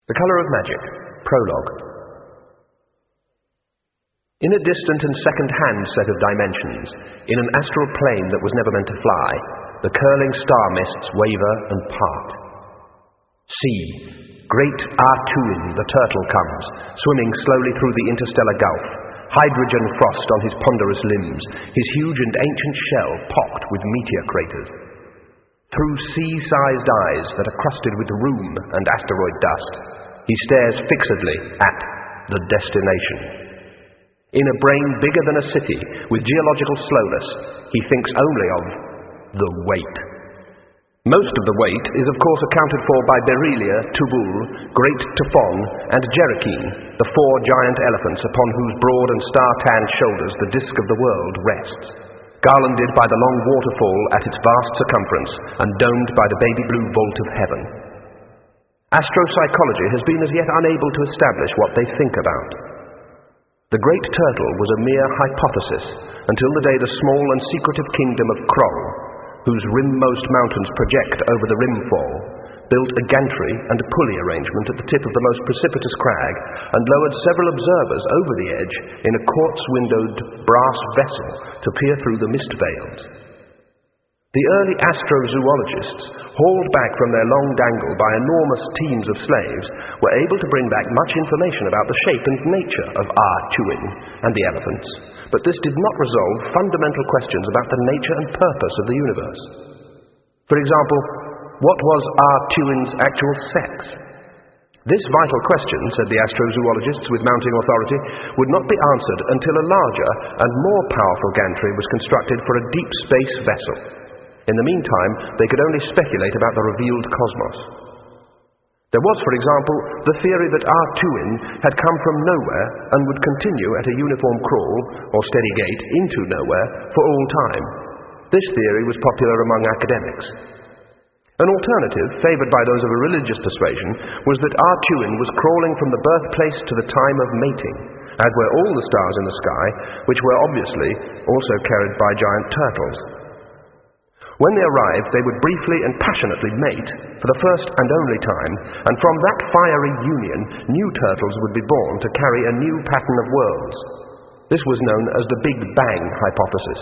The Colour of Magic, Prologue. In a distant and second-hand set of dimensions, in an astral plane that was never meant to fly, the curling star mists waver and part. See, great Artuin the turtle comes, swimming slowly through the interstellar gulf, hydrogen frost on his ponderous limbs, his huge and ancient shell pocked with meteor craters. Through sea-sized eyes that are crusted with rheum and asteroid dust, he stares fixedly at the destination. In a brain bigger than a city, with geological slowness, he thinks only of the weight. Most of the weight is of course accounted for by Berelia, Tubul, Great Tufon, and Jerakeen, the four giant elephants upon whose broad and star-tanned shoulders the disk of the world rests, garlanded by the long waterfall at its vast circumference and domed by the baby blue vault of heaven. Astropsychology has been as yet unable to establish what they think about. The great turtle was a mere hypothesis until the day the small and secretive kingdom of Kroll, whose rimmost mountains project over the rimfall, built a gantry and a pulley arrangement at the tip of the most precipitous crag and lowered several observers over the edge in a quartz-windowed brass vessel to peer through the mist veils. The early astrozoologists, hauled back from their long dangle by enormous teams of slaves, were able to bring back much information about the shape and nature of Artuin and the elephants, but this did not resolve fundamental questions about the nature and purpose of the universe. For example, what was Artuin's actual sex? This vital question, said the astrozoologists with mounting authority, would not be answered until a larger and more powerful gantry was constructed for a deep space vessel. In the meantime, they could only speculate about the revealed cosmos. There was, for example, the theory that Artuin had come from nowhere and would continue at a uniform crawl, or steady gait, into nowhere for all time. This theory was popular among academics. An alternative, favoured by those of a religious persuasion, was that Artuin was crawling from the birthplace to the time of mating, as were all the stars in the sky, which were obviously also carried by giant turtles. When they arrived, they would briefly and passionately mate for the first and only time, and from that fiery union, new turtles would be born to carry a new pattern of worlds. This was known as the Big Bang hypothesis.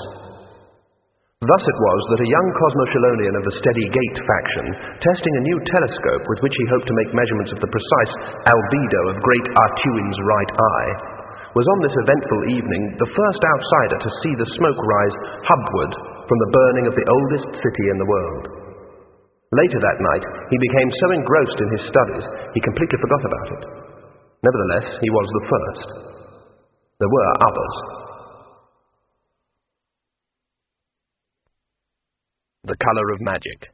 Thus it was that a young Cosmochelonian of the Steady Gate faction, testing a new telescope with which he hoped to make measurements of the precise albedo of great Artuin's right eye, was on this eventful evening the first outsider to see the smoke rise hubward from the burning of the oldest city in the world. Later that night, he became so engrossed in his studies, he completely forgot about it. Nevertheless, he was the first. There were others. The Colour of Magic.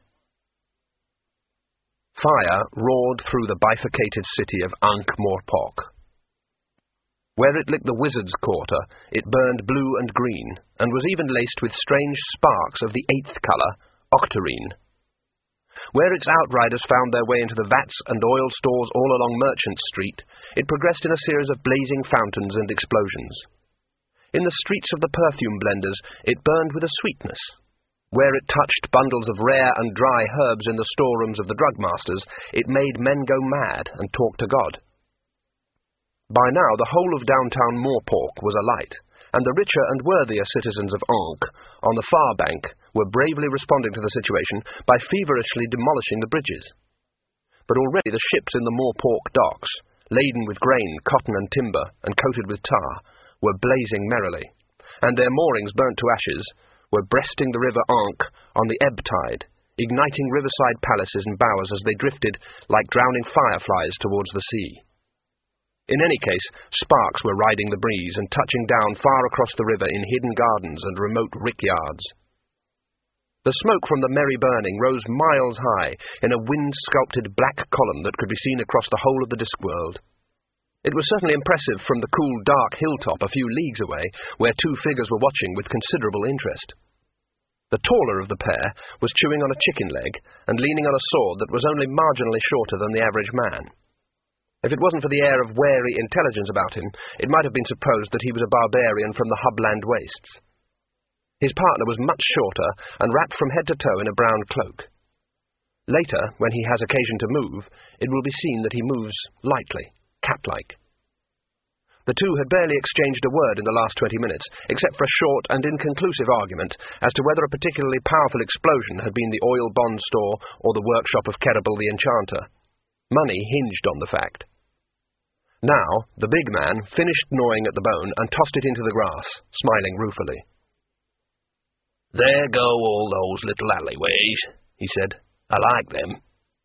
Fire roared through the bifurcated city of Ankh-Morpork. Where it licked the wizard's quarter, it burned blue and green, and was even laced with strange sparks of the eighth colour, octarine. Where its outriders found their way into the vats and oil stores all along Merchant Street, it progressed in a series of blazing fountains and explosions. In the streets of the perfume blenders, it burned with a sweetness. Where it touched bundles of rare and dry herbs in the storerooms of the drugmasters, it made men go mad and talk to God. By now the whole of downtown Morpork was alight, and the richer and worthier citizens of Ankh, on the far bank, were bravely responding to the situation by feverishly demolishing the bridges. But already the ships in the Morpork docks, laden with grain, cotton and timber, and coated with tar, were blazing merrily, and their moorings burnt to ashes, were breasting the river Ankh on the ebb tide, igniting riverside palaces and bowers as they drifted like drowning fireflies towards the sea. In any case, sparks were riding the breeze and touching down far across the river in hidden gardens and remote rickyards. The smoke from the merry burning rose miles high in a wind-sculpted black column that could be seen across the whole of the Discworld. It was certainly impressive from the cool, dark hilltop a few leagues away, where two figures were watching with considerable interest. The taller of the pair was chewing on a chicken leg and leaning on a sword that was only marginally shorter than the average man. If it wasn't for the air of wary intelligence about him, it might have been supposed that he was a barbarian from the Hubland wastes. His partner was much shorter and wrapped from head to toe in a brown cloak. Later, when he has occasion to move, it will be seen that he moves lightly, cat-like. The two had barely exchanged a word in the last 20 minutes, except for a short and inconclusive argument as to whether a particularly powerful explosion had been the oil bond store or the workshop of Kerrible the Enchanter. Money hinged on the fact. Now, the big man finished gnawing at the bone and tossed it into the grass, smiling ruefully. "There go all those little alleyways," he said. "I like them."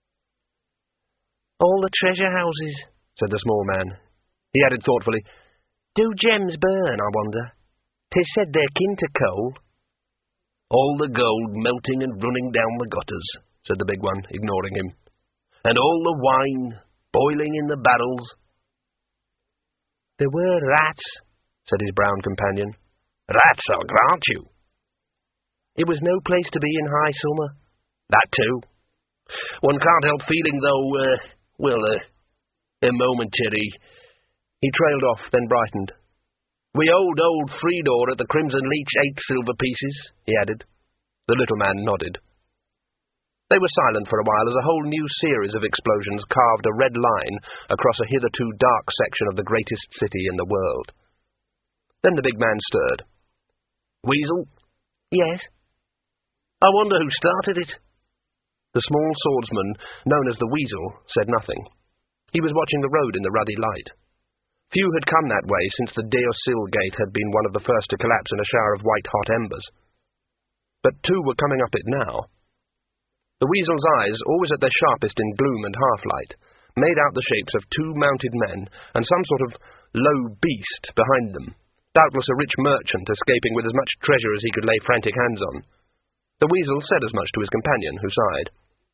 "All the treasure houses," said the small man. He added thoughtfully, "Do gems burn, I wonder? 'Tis said they're kin to coal." "All the gold melting and running down the gutters," said the big one, ignoring him. "And all the wine boiling in the barrels." "There were rats," said his brown companion. "Rats, I'll grant you." "It was no place to be in high summer." "That too. One can't help feeling, though, a momentary—" He trailed off, then brightened. "We owed old Freedor at the Crimson Leech 8 silver pieces," he added. The little man nodded. They were silent for a while as a whole new series of explosions carved a red line across a hitherto dark section of the greatest city in the world. Then the big man stirred. "Weasel?" "Yes?" "I wonder who started it." The small swordsman, known as the Weasel, said nothing. He was watching the road in the ruddy light. Few had come that way since the Deosil gate had been one of the first to collapse in a shower of white-hot embers. But two were coming up it now. The Weasel's eyes, always at their sharpest in gloom and half-light, made out the shapes of two mounted men and some sort of low beast behind them, doubtless a rich merchant escaping with as much treasure as he could lay frantic hands on. The Weasel said as much to his companion, who sighed.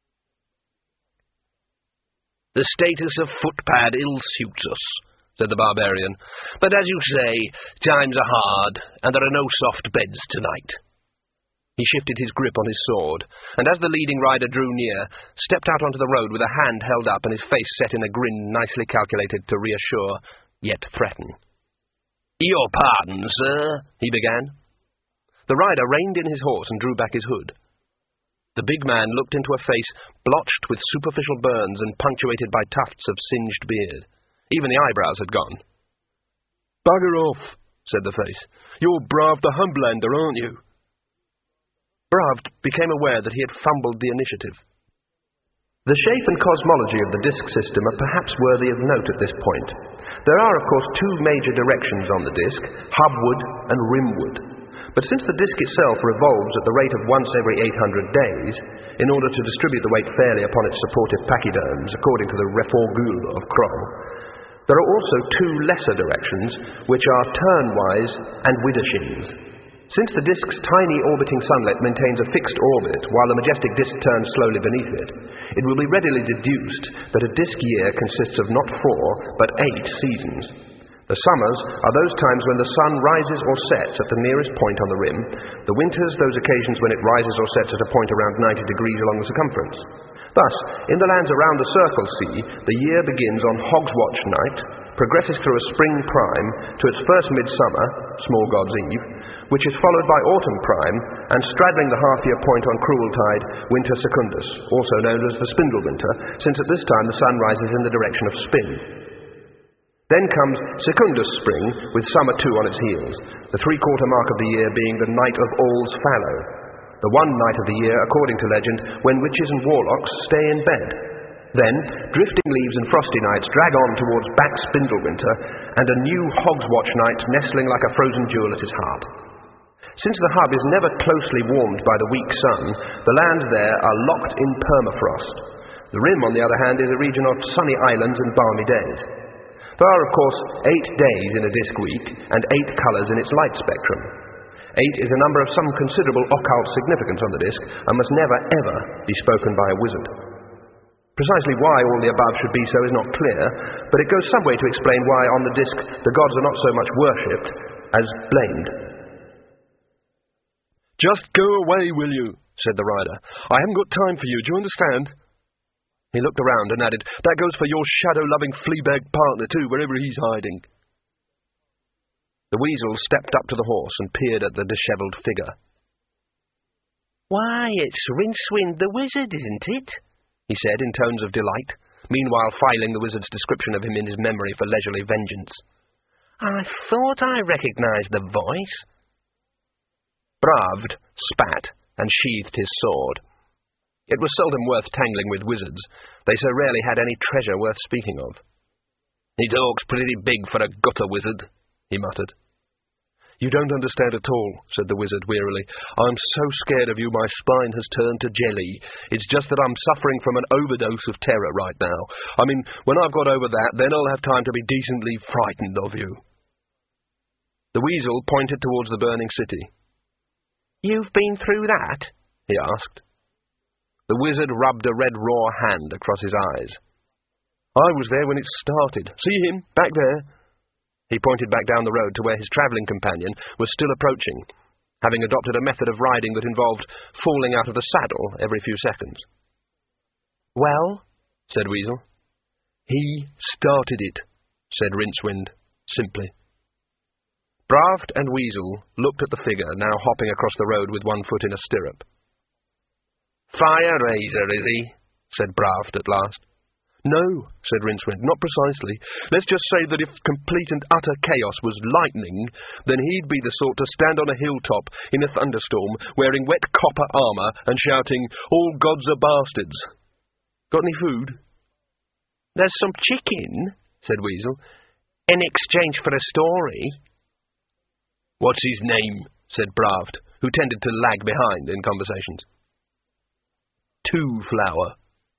"The status of footpad ill suits us," said the barbarian. "But as you say, times are hard, and there are no soft beds tonight." He shifted his grip on his sword, and as the leading rider drew near, stepped out onto the road with a hand held up and his face set in a grin nicely calculated to reassure, yet threaten. "Your pardon, sir," he began. The rider reined in his horse and drew back his hood. The big man looked into a face blotched with superficial burns and punctuated by tufts of singed beard. Even the eyebrows had gone. "Bugger off," said the face. "You're Brav the Humberlander, aren't you?" Brav became aware that he had fumbled the initiative. The shape and cosmology of the disk system are perhaps worthy of note at this point. There are, of course, two major directions on the disk, hubward and rimward. But since the disk itself revolves at the rate of once every 800 days, in order to distribute the weight fairly upon its supportive pachyderms, according to the Reforgule of Kroll, there are also two lesser directions, which are turnwise and widdershins. Since the disk's tiny orbiting sunlet maintains a fixed orbit, while the majestic disk turns slowly beneath it, it will be readily deduced that a disk year consists of not 4, but 8 seasons. The summers are those times when the sun rises or sets at the nearest point on the rim, the winters those occasions when it rises or sets at a point around 90 degrees along the circumference. Thus, in the lands around the Circle Sea, the year begins on Hogswatch night, progresses through a spring prime to its first midsummer, Small God's Eve, which is followed by autumn prime, and straddling the half-year point on Crueltide, Winter Secundus, also known as the Spindle Winter, since at this time the sun rises in the direction of spin. Then comes Secundus Spring, with summer too on its heels, the three-quarter mark of the year being the night of All's Fallow, the one night of the year, according to legend, when witches and warlocks stay in bed. Then, drifting leaves and frosty nights drag on towards back Spindle Winter, and a new Hogswatch night nestling like a frozen jewel at his heart. Since the hub is never closely warmed by the weak sun, the lands there are locked in permafrost. The rim, on the other hand, is a region of sunny islands and balmy days. There are, of course, 8 days in a disk week, and 8 colours in its light spectrum. 8 is a number of some considerable occult significance on the disk, and must never, ever be spoken by a wizard. Precisely why all the above should be so is not clear, but it goes some way to explain why on the disk the gods are not so much worshipped as blamed. "Just go away, will you?" said the rider. "I haven't got time for you, do you understand?" He looked around and added, "That goes for your shadow-loving flea-bag partner, too, wherever he's hiding." The Weasel stepped up to the horse and peered at the dishevelled figure. "Why, it's Rincewind the Wizard, isn't it?" he said in tones of delight, meanwhile filing the wizard's description of him in his memory for leisurely vengeance. "I thought I recognised the voice." Bravd spat and sheathed his sword. It was seldom worth tangling with wizards. They so rarely had any treasure worth speaking of. "He talks pretty big for a gutter wizard," he muttered. "You don't understand at all," said the wizard wearily. "I'm so scared of you my spine has turned to jelly. It's just that I'm suffering from an overdose of terror right now. I mean, when I've got over that, then I'll have time to be decently frightened of you." The weasel pointed towards the burning city. "You've been through that?" he asked. The wizard rubbed a red raw hand across his eyes. "I was there when it started. See him, back there?" He pointed back down the road to where his travelling companion was still approaching, having adopted a method of riding that involved falling out of the saddle every few seconds. "Well?" said Weasel. "He started it," said Rincewind, simply. Bravd and Weasel looked at the figure now hopping across the road with one foot in a stirrup. "Fire Razor, is he?" said Bravd at last. "No," said Rincewind, "not precisely. Let's just say that if complete and utter chaos was lightning, then he'd be the sort to stand on a hilltop in a thunderstorm, wearing wet copper armour and shouting, 'All gods are bastards.' Got any food?" "There's some chicken," said Weasel, "in exchange for a story." "What's his name?" said Bravd, who tended to lag behind in conversations. "Two-Flower."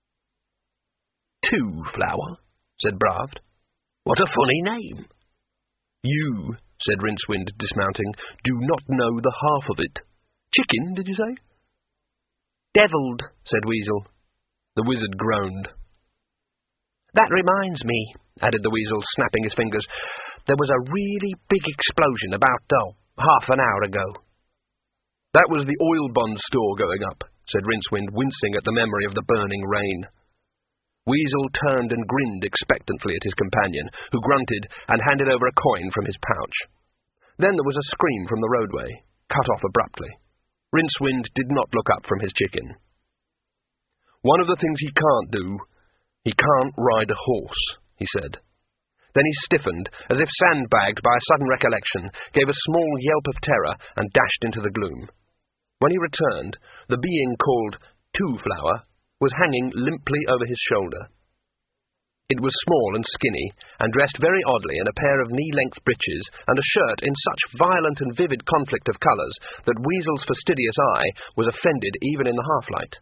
"Two-Flower," said Bravd. "What a funny name." "You," said Rincewind, dismounting, "do not know the half of it. Chicken, did you say?" "Devilled," said Weasel. The wizard groaned. "That reminds me," added the weasel, snapping his fingers. "There was a really big explosion about, half an hour ago." "That was the oil bond store going up," said Rincewind, wincing at the memory of the burning rain. Weasel turned and grinned expectantly at his companion, who grunted and handed over a coin from his pouch. Then there was a scream from the roadway, cut off abruptly. Rincewind did not look up from his chicken. "One of the things he can't do, he can't ride a horse," he said. Then he stiffened, as if sandbagged by a sudden recollection, gave a small yelp of terror, and dashed into the gloom. When he returned, the being called Two-Flower was hanging limply over his shoulder. It was small and skinny, and dressed very oddly in a pair of knee-length breeches and a shirt in such violent and vivid conflict of colours that Weasel's fastidious eye was offended even in the half-light.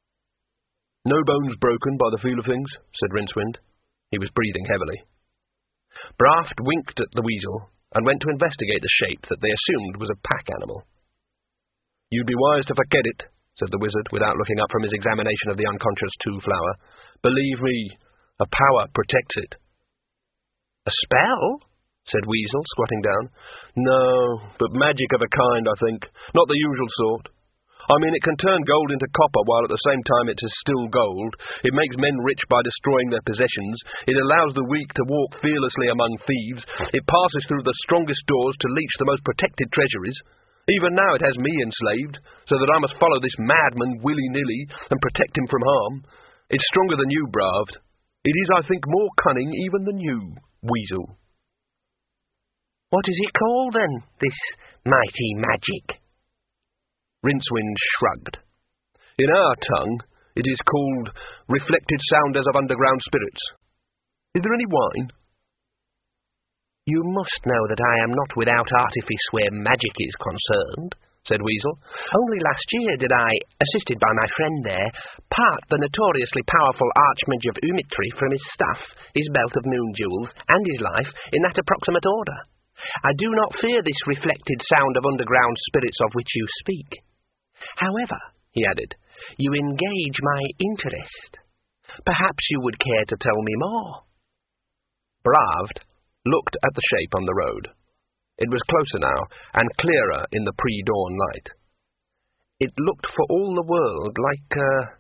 "No bones broken by the feel of things," said Rincewind. He was breathing heavily. Bravd winked at the weasel and went to investigate the shape that they assumed was a pack animal. "You'd be wise to forget it," said the wizard, without looking up from his examination of the unconscious Two-Flower. "Believe me, a power protects it." "A spell?" said Weasel, squatting down. "No, but magic of a kind, I think. Not the usual sort. I mean, it can turn gold into copper while at the same time it is still gold. It makes men rich by destroying their possessions. It allows the weak to walk fearlessly among thieves. It passes through the strongest doors to leech the most protected treasuries. Even now it has me enslaved, so that I must follow this madman willy-nilly and protect him from harm. It's stronger than you, Bravd. It is, I think, more cunning even than you, Weasel." "What is it called, then, this mighty magic?" Rincewind shrugged. "In our tongue, it is called Reflected Sounders of Underground Spirits. Is there any wine?" "You must know that I am not without artifice where magic is concerned," said Weasel. "Only last year did I, assisted by my friend there, part the notoriously powerful Archmage of Umitri from his stuff, his belt of moon jewels, and his life, in that approximate order. I do not fear this reflected sound of underground spirits of which you speak. However," he added, "you engage my interest. Perhaps you would care to tell me more." Bravd looked at the shape on the road. It was closer now, and clearer in the pre-dawn light. It looked for all the world like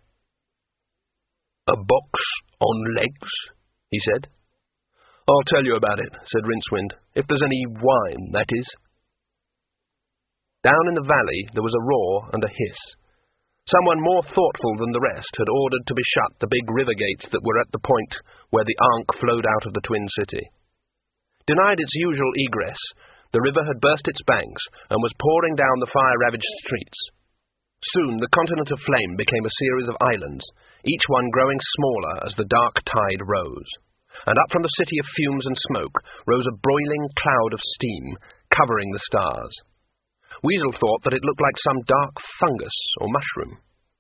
a box on legs, he said. "I'll tell you about it," said Rincewind, "if there's any wine, that is." Down in the valley there was a roar and a hiss. Someone more thoughtful than the rest had ordered to be shut the big river gates that were at the point where the Ankh flowed out of the Twin City. Denied its usual egress, the river had burst its banks and was pouring down the fire-ravaged streets. Soon the continent of flame became a series of islands, each one growing smaller as the dark tide rose. And up from the city of fumes and smoke rose a broiling cloud of steam, covering the stars. Weasel thought that it looked like some dark fungus or mushroom.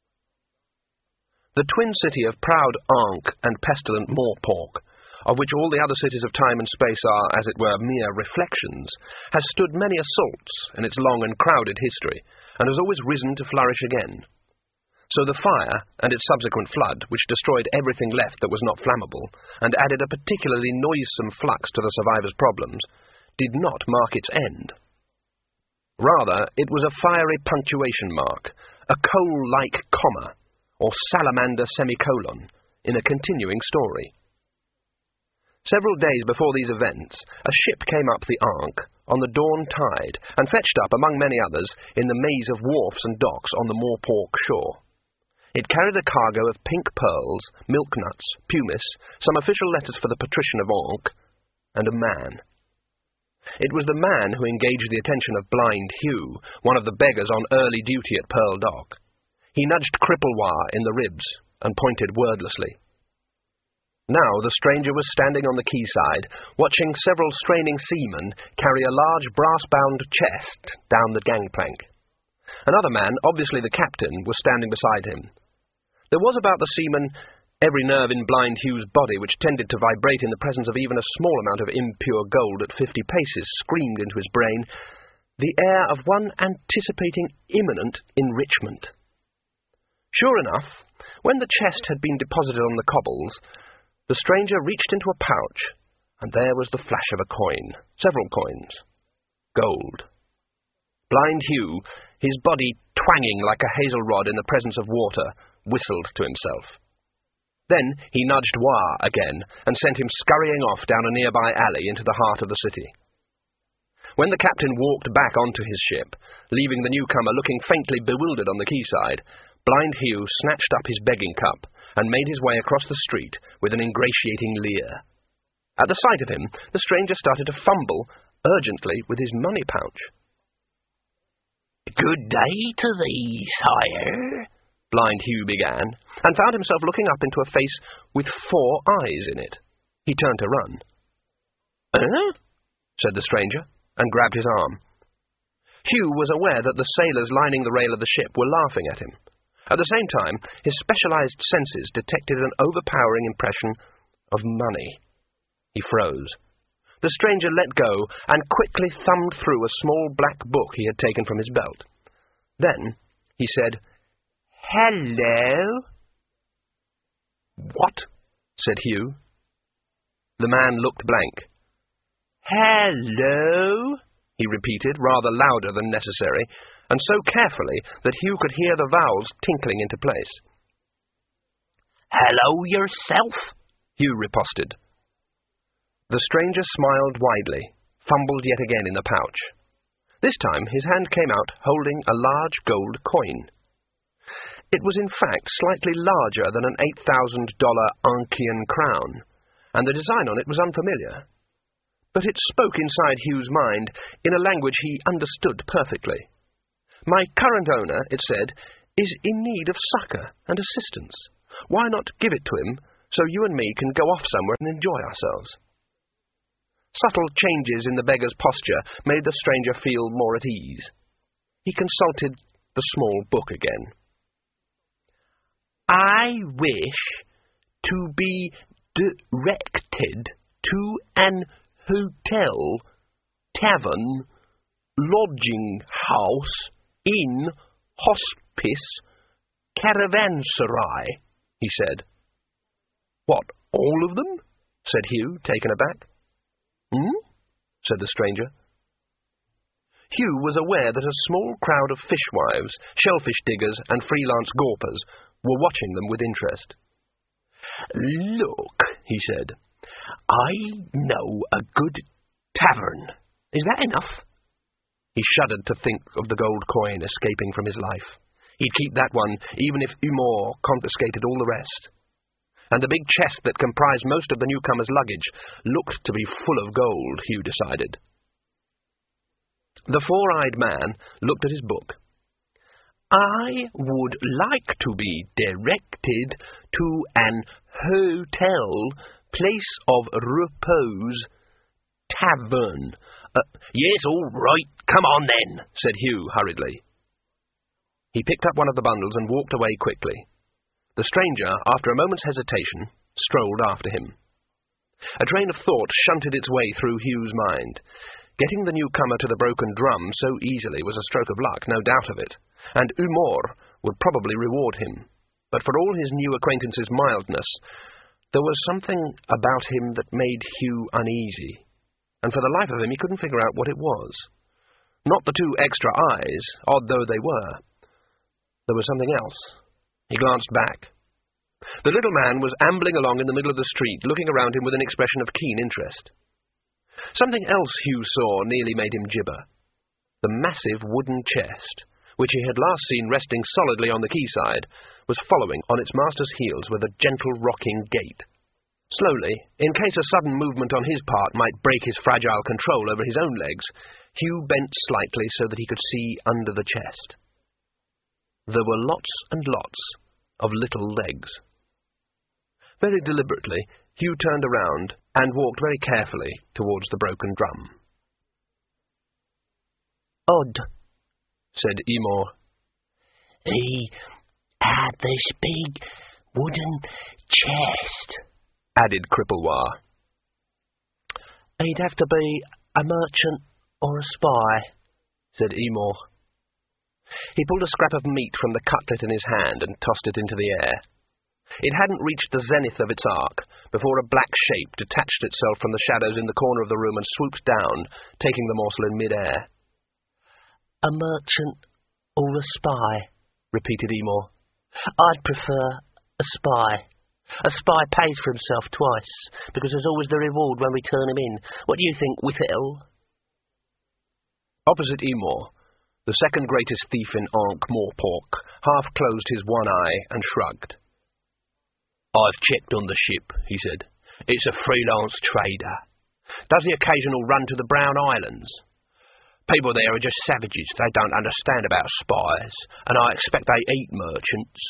The twin city of proud Ankh and pestilent Morpork, of which all the other cities of time and space are, as it were, mere reflections, has stood many assaults in its long and crowded history, and has always risen to flourish again. So the fire, and its subsequent flood, which destroyed everything left that was not flammable, and added a particularly noisome flux to the survivors' problems, did not mark its end. Rather, it was a fiery punctuation mark, a coal-like comma, or salamander semicolon, in a continuing story. Several days before these events, a ship came up the Ankh on the dawn tide, and fetched up, among many others, in the maze of wharfs and docks on the Morpork shore. It carried a cargo of pink pearls, milk nuts, pumice, some official letters for the patrician of Ankh, and a man. It was the man who engaged the attention of Blind Hugh, one of the beggars on early duty at Pearl Dock. He nudged Cripplewah in the ribs, and pointed wordlessly. Now the stranger was standing on the quayside, watching several straining seamen carry a large brass-bound chest down the gangplank. Another man, obviously the captain, was standing beside him. There was about the seaman every nerve in Blind Hugh's body which tended to vibrate in the presence of even a small amount of impure gold at 50 paces screamed into his brain, the air of one anticipating imminent enrichment. Sure enough, when the chest had been deposited on the cobbles, the stranger reached into a pouch, and there was the flash of a coin, several coins. Gold. Blind Hugh, his body twanging like a hazel rod in the presence of water, whistled to himself. Then he nudged Wah again, and sent him scurrying off down a nearby alley into the heart of the city. When the captain walked back onto his ship, leaving the newcomer looking faintly bewildered on the quayside, Blind Hugh snatched up his begging cup, and made his way across the street with an ingratiating leer. At the sight of him, the stranger started to fumble urgently with his money pouch. "Good day to thee, sire," Blind Hugh began, and found himself looking up into a face with 4 eyes in it. He turned to run. Said the stranger, and grabbed his arm. Hugh was aware that the sailors lining the rail of the ship were laughing at him. At the same time, his specialized senses detected an overpowering impression of money. He froze. The stranger let go and quickly thumbed through a small black book he had taken from his belt. Then he said, "Hello?" "What?" said Hugh. The man looked blank. "Hello?" he repeated, rather louder than necessary, and so carefully that Hugh could hear the vowels tinkling into place. "Hello yourself," Hugh riposted. The stranger smiled widely, fumbled yet again in the pouch. This time his hand came out holding a large gold coin. It was in fact slightly larger than an $8,000 Ankhian crown, and the design on it was unfamiliar. But it spoke inside Hugh's mind in a language he understood perfectly. "My current owner," it said, "is in need of succour and assistance. Why not give it to him so you and me can go off somewhere and enjoy ourselves?" Subtle changes in the beggar's posture made the stranger feel more at ease. He consulted the small book again. "I wish to be directed to an hotel, tavern, lodging house, inn, hospice, caravanserai," he said. "What, all of them?" said Hugh, taken aback. Said the stranger. Hugh was aware that a small crowd of fishwives, shellfish diggers, and freelance gawpers were watching them with interest. "Look," he said, "I know a good tavern. Is that enough?" He shuddered to think of the gold coin escaping from his life. He'd keep that one even if Umor confiscated all the rest. And the big chest that comprised most of the newcomer's luggage looked to be full of gold, Hugh decided. The four-eyed man looked at his book. I would like to be directed to an hotel, place of repose, tavern. Yes, all right, come on then, said Hugh hurriedly. He picked up one of the bundles and walked away quickly. The stranger, after a moment's hesitation, strolled after him. A train of thought shunted its way through Hugh's mind. Getting the newcomer to the broken drum so easily was a stroke of luck, no doubt of it, and Umor would probably reward him. But for all his new acquaintance's mildness, there was something about him that made Hugh uneasy, and for the life of him he couldn't figure out what it was. Not the two extra eyes, odd though they were. There was something else. He glanced back. The little man was ambling along in the middle of the street, looking around him with an expression of keen interest. Something else Hugh saw nearly made him gibber. The massive wooden chest, which he had last seen resting solidly on the quayside, was following on its master's heels with a gentle rocking gait. Slowly, in case a sudden movement on his part might break his fragile control over his own legs, Hugh bent slightly so that he could see under the chest. There were lots and lots of little legs. Very deliberately, Hugh turned around and walked very carefully towards the broken drum. Odd, said Umor. He had this big wooden chest, added Cripplewar. He'd have to be a merchant or a spy, said Umor. He pulled a scrap of meat from the cutlet in his hand and tossed it into the air. It hadn't reached the zenith of its arc before a black shape detached itself from the shadows in the corner of the room and swooped down, taking the morsel in mid-air. A merchant or a spy, repeated Umor. I'd prefer a spy. A spy pays for himself twice, because there's always the reward when we turn him in. What do you think, Withel? Opposite Umor, the second greatest thief in Ankh-Morpork half closed his one eye and shrugged. I've checked on the ship, he said. It's a freelance trader. Does the occasional run to the Brown Islands. People there are just savages. They don't understand about spies, and I expect they eat merchants.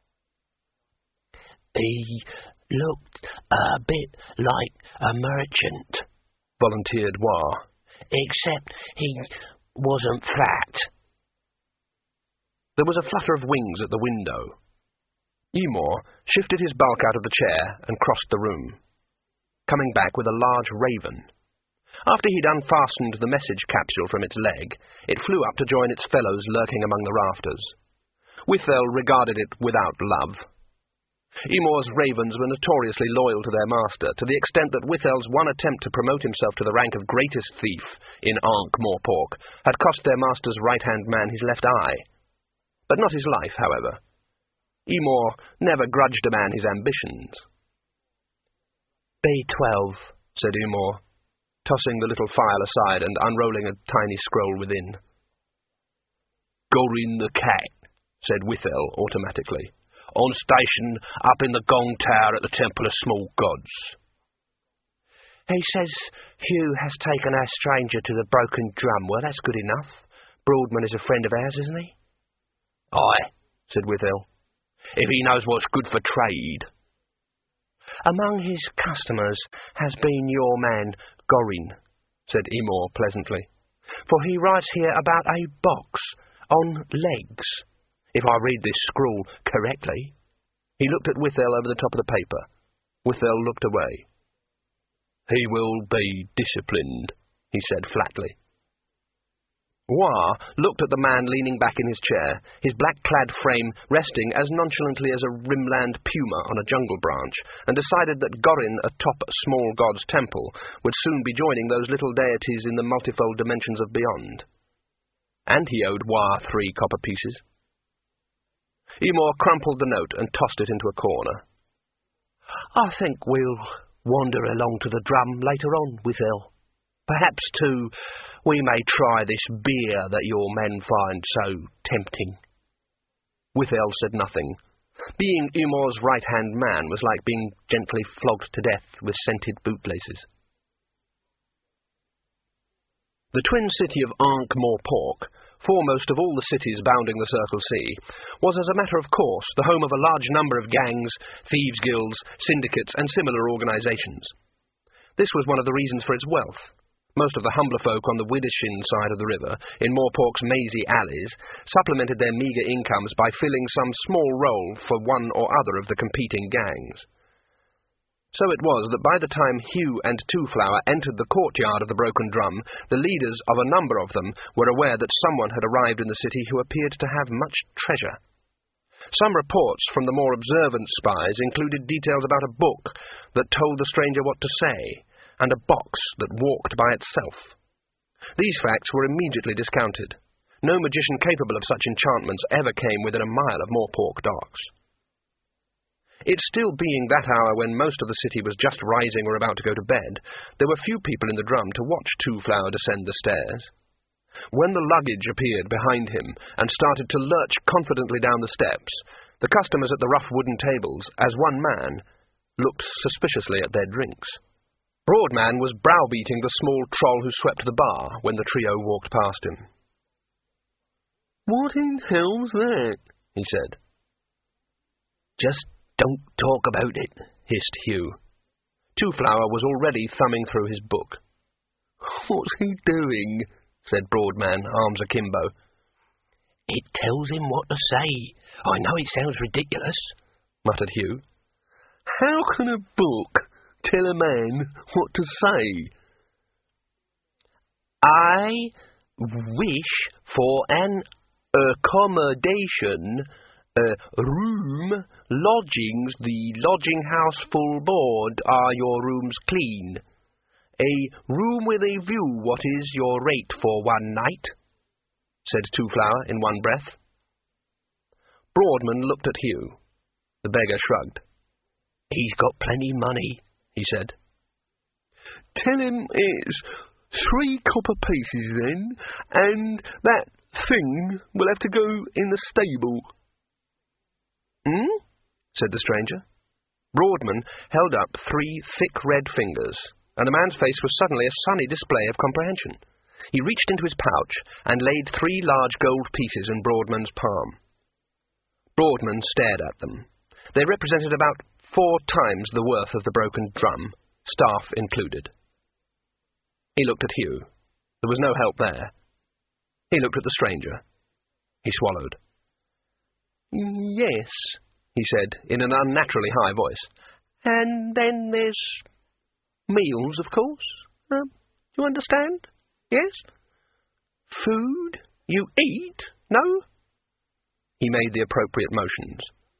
He looked a bit like a merchant, volunteered War. Except he wasn't fat. There was a flutter of wings at the window. Umor shifted his bulk out of the chair and crossed the room, coming back with a large raven. After he'd unfastened the message capsule from its leg, it flew up to join its fellows lurking among the rafters. Withel regarded it without love. Umor's ravens were notoriously loyal to their master, to the extent that Withel's one attempt to promote himself to the rank of greatest thief in Ankh-Morpork had cost their master's right-hand man his left eye. But not his life, however. Umor never grudged a man his ambitions. B12, said Umor, tossing the little file aside and unrolling a tiny scroll within. Gorin the cat, said Withel automatically. On station up in the gong tower at the Temple of Small Gods. He says Hugh has taken our stranger to the broken drum. Well, that's good enough. Broadman is a friend of ours, isn't he? Aye, said Withel. If he knows what's good for trade. Among his customers has been your man, Gorin, said Umor pleasantly. For he writes here about a box on legs. If I read this scrawl correctly. He looked at Withel over the top of the paper. Withel looked away. He will be disciplined, he said flatly. War looked at the man leaning back in his chair, his black-clad frame resting as nonchalantly as a rimland puma on a jungle branch, and decided that Gorin atop Small God's temple would soon be joining those little deities in the multifold dimensions of beyond. And he owed War 3 copper pieces. Umor crumpled the note and tossed it into a corner. I think we'll wander along to the drum later on, Withel. Perhaps, too, we may try this beer that your men find so tempting. Withel said nothing. Being Umor's right-hand man was like being gently flogged to death with scented bootlaces. The twin city of Ankh-Morpork, foremost of all the cities bounding the Circle Sea, was as a matter of course the home of a large number of gangs, thieves' guilds, syndicates, and similar organisations. This was one of the reasons for its wealth. Most of the humbler folk on the Widdershin side of the river, in Morpork's mazy alleys, supplemented their meagre incomes by filling some small role for one or other of the competing gangs. So it was that by the time Hugh and Twoflower entered the courtyard of the Broken Drum, the leaders of a number of them were aware that someone had arrived in the city who appeared to have much treasure. Some reports from the more observant spies included details about a book that told the stranger what to say, and a box that walked by itself. These facts were immediately discounted. No magician capable of such enchantments ever came within a mile of Morpork docks. It still being that hour when most of the city was just rising or about to go to bed, there were few people in the drum to watch Twoflower descend the stairs. When the luggage appeared behind him and started to lurch confidently down the steps, the customers at the rough wooden tables, as one man, looked suspiciously at their drinks. Broadman was browbeating the small troll who swept the bar when the trio walked past him. "What in hell's that?" he said. "Just don't talk about it," hissed Hugh. Twoflower was already thumbing through his book. "What's he doing?" said Broadman, arms akimbo. "It tells him what to say. I know it sounds ridiculous," muttered Hugh. "How can a book tell a man what to say?" "I wish for an accommodation, room, lodgings, the lodging house full board, are your rooms clean? A room with a view, what is your rate for one night?" said Twoflower in one breath. Broadman looked at Hugh. The beggar shrugged. "He's got plenty money," he said. "Tell him it's 3 copper pieces then, and that thing will have to go in the stable." said the stranger. Broadman held up 3 thick red fingers, and the man's face was suddenly a sunny display of comprehension. He reached into his pouch and laid 3 large gold pieces in Broadman's palm. Broadman stared at them. They represented about 4 times the worth of the Broken Drum, staff included. He looked at Hugh. There was no help there. He looked at the stranger. He swallowed. "Yes," he said in an unnaturally high voice. "And then there's meals, of course. You understand? Yes? Food? You eat? No?" He made the appropriate motions.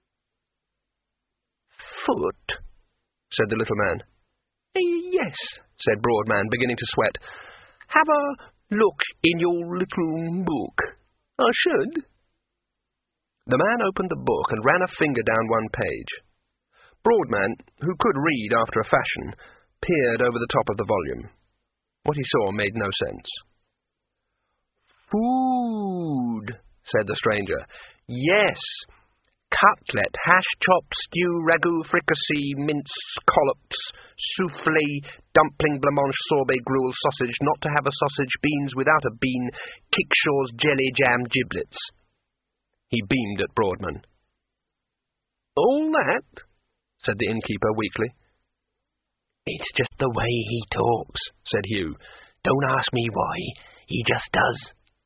"Foot?" said the little man. "Yes," said Broadman, beginning to sweat. "Have a look in your little book." "I should." The man opened the book and ran a finger down one page. Broadman, who could read after a fashion, peered over the top of the volume. What he saw made no sense. "Food," said the stranger. "Yes. Cutlet, hash, chop, stew, ragout, fricassee, mince, collops, souffle, dumpling, blancmange, sorbet, gruel, sausage, not to have a sausage, beans without a bean, kickshaws, jelly, jam, giblets." He beamed at Broadman. "All that?" said the innkeeper weakly. "It's just the way he talks," said Hugh. "Don't ask me why. He just does."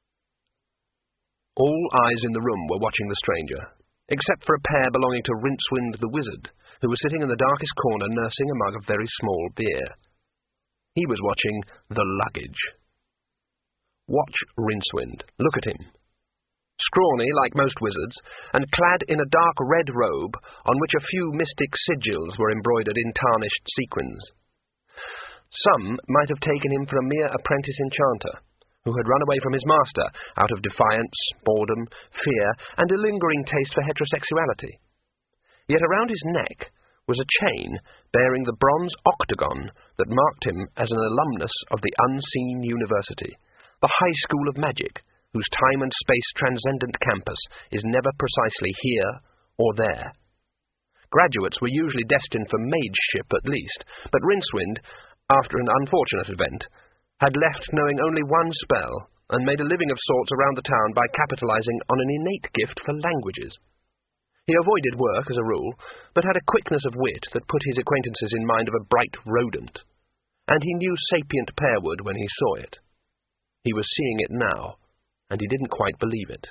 All eyes in the room were watching the stranger, except for a pair belonging to Rincewind the Wizard, who was sitting in the darkest corner nursing a mug of very small beer. He was watching the luggage. Watch Rincewind. Look at him. Scrawny, like most wizards, and clad in a dark red robe on which a few mystic sigils were embroidered in tarnished sequins. Some might have taken him for a mere apprentice enchanter, who had run away from his master out of defiance, boredom, fear, and a lingering taste for heterosexuality. Yet around his neck was a chain bearing the bronze octagon that marked him as an alumnus of the Unseen University, the High School of Magic, whose time and space transcendent campus is never precisely here or there. Graduates were usually destined for mageship at least, but Rincewind, after an unfortunate event, had left knowing only one spell, and made a living of sorts around the town by capitalizing on an innate gift for languages. He avoided work as a rule, but had a quickness of wit that put his acquaintances in mind of a bright rodent, and he knew sapient pearwood when he saw it. He was seeing it now, and he didn't quite believe it.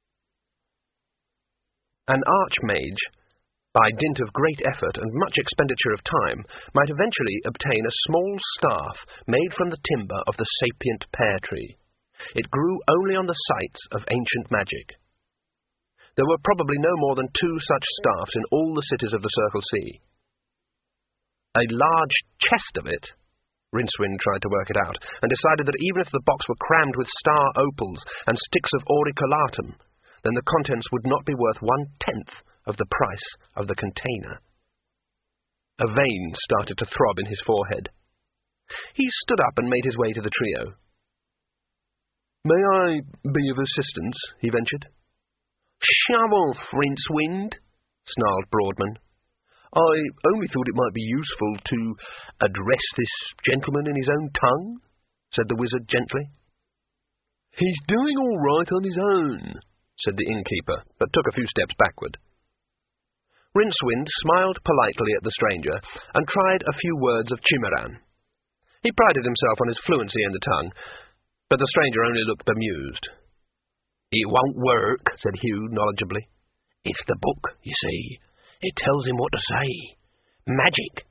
An archmage, by dint of great effort and much expenditure of time, might eventually obtain a small staff made from the timber of the sapient pear tree. It grew only on the sites of ancient magic. There were probably no more than 2 such staffs in all the cities of the Circle Sea. A large chest of it. Rincewind tried to work it out, and decided that even if the box were crammed with star opals and sticks of auriculatum, then the contents would not be worth 1/10 of the price of the container. A vein started to throb in his forehead. He stood up and made his way to the trio. "May I be of assistance?" he ventured. "Shove off, Rincewind," snarled Broadman. "I only thought it might be useful to address this gentleman in his own tongue," said the wizard gently. "He's doing all right on his own," said the innkeeper, but took a few steps backward. Rincewind smiled politely at the stranger, and tried a few words of Chimeran. He prided himself on his fluency in the tongue, but the stranger only looked bemused. "It won't work," said Hugh knowledgeably. "It's the book, you see. It tells him what to say. Magic."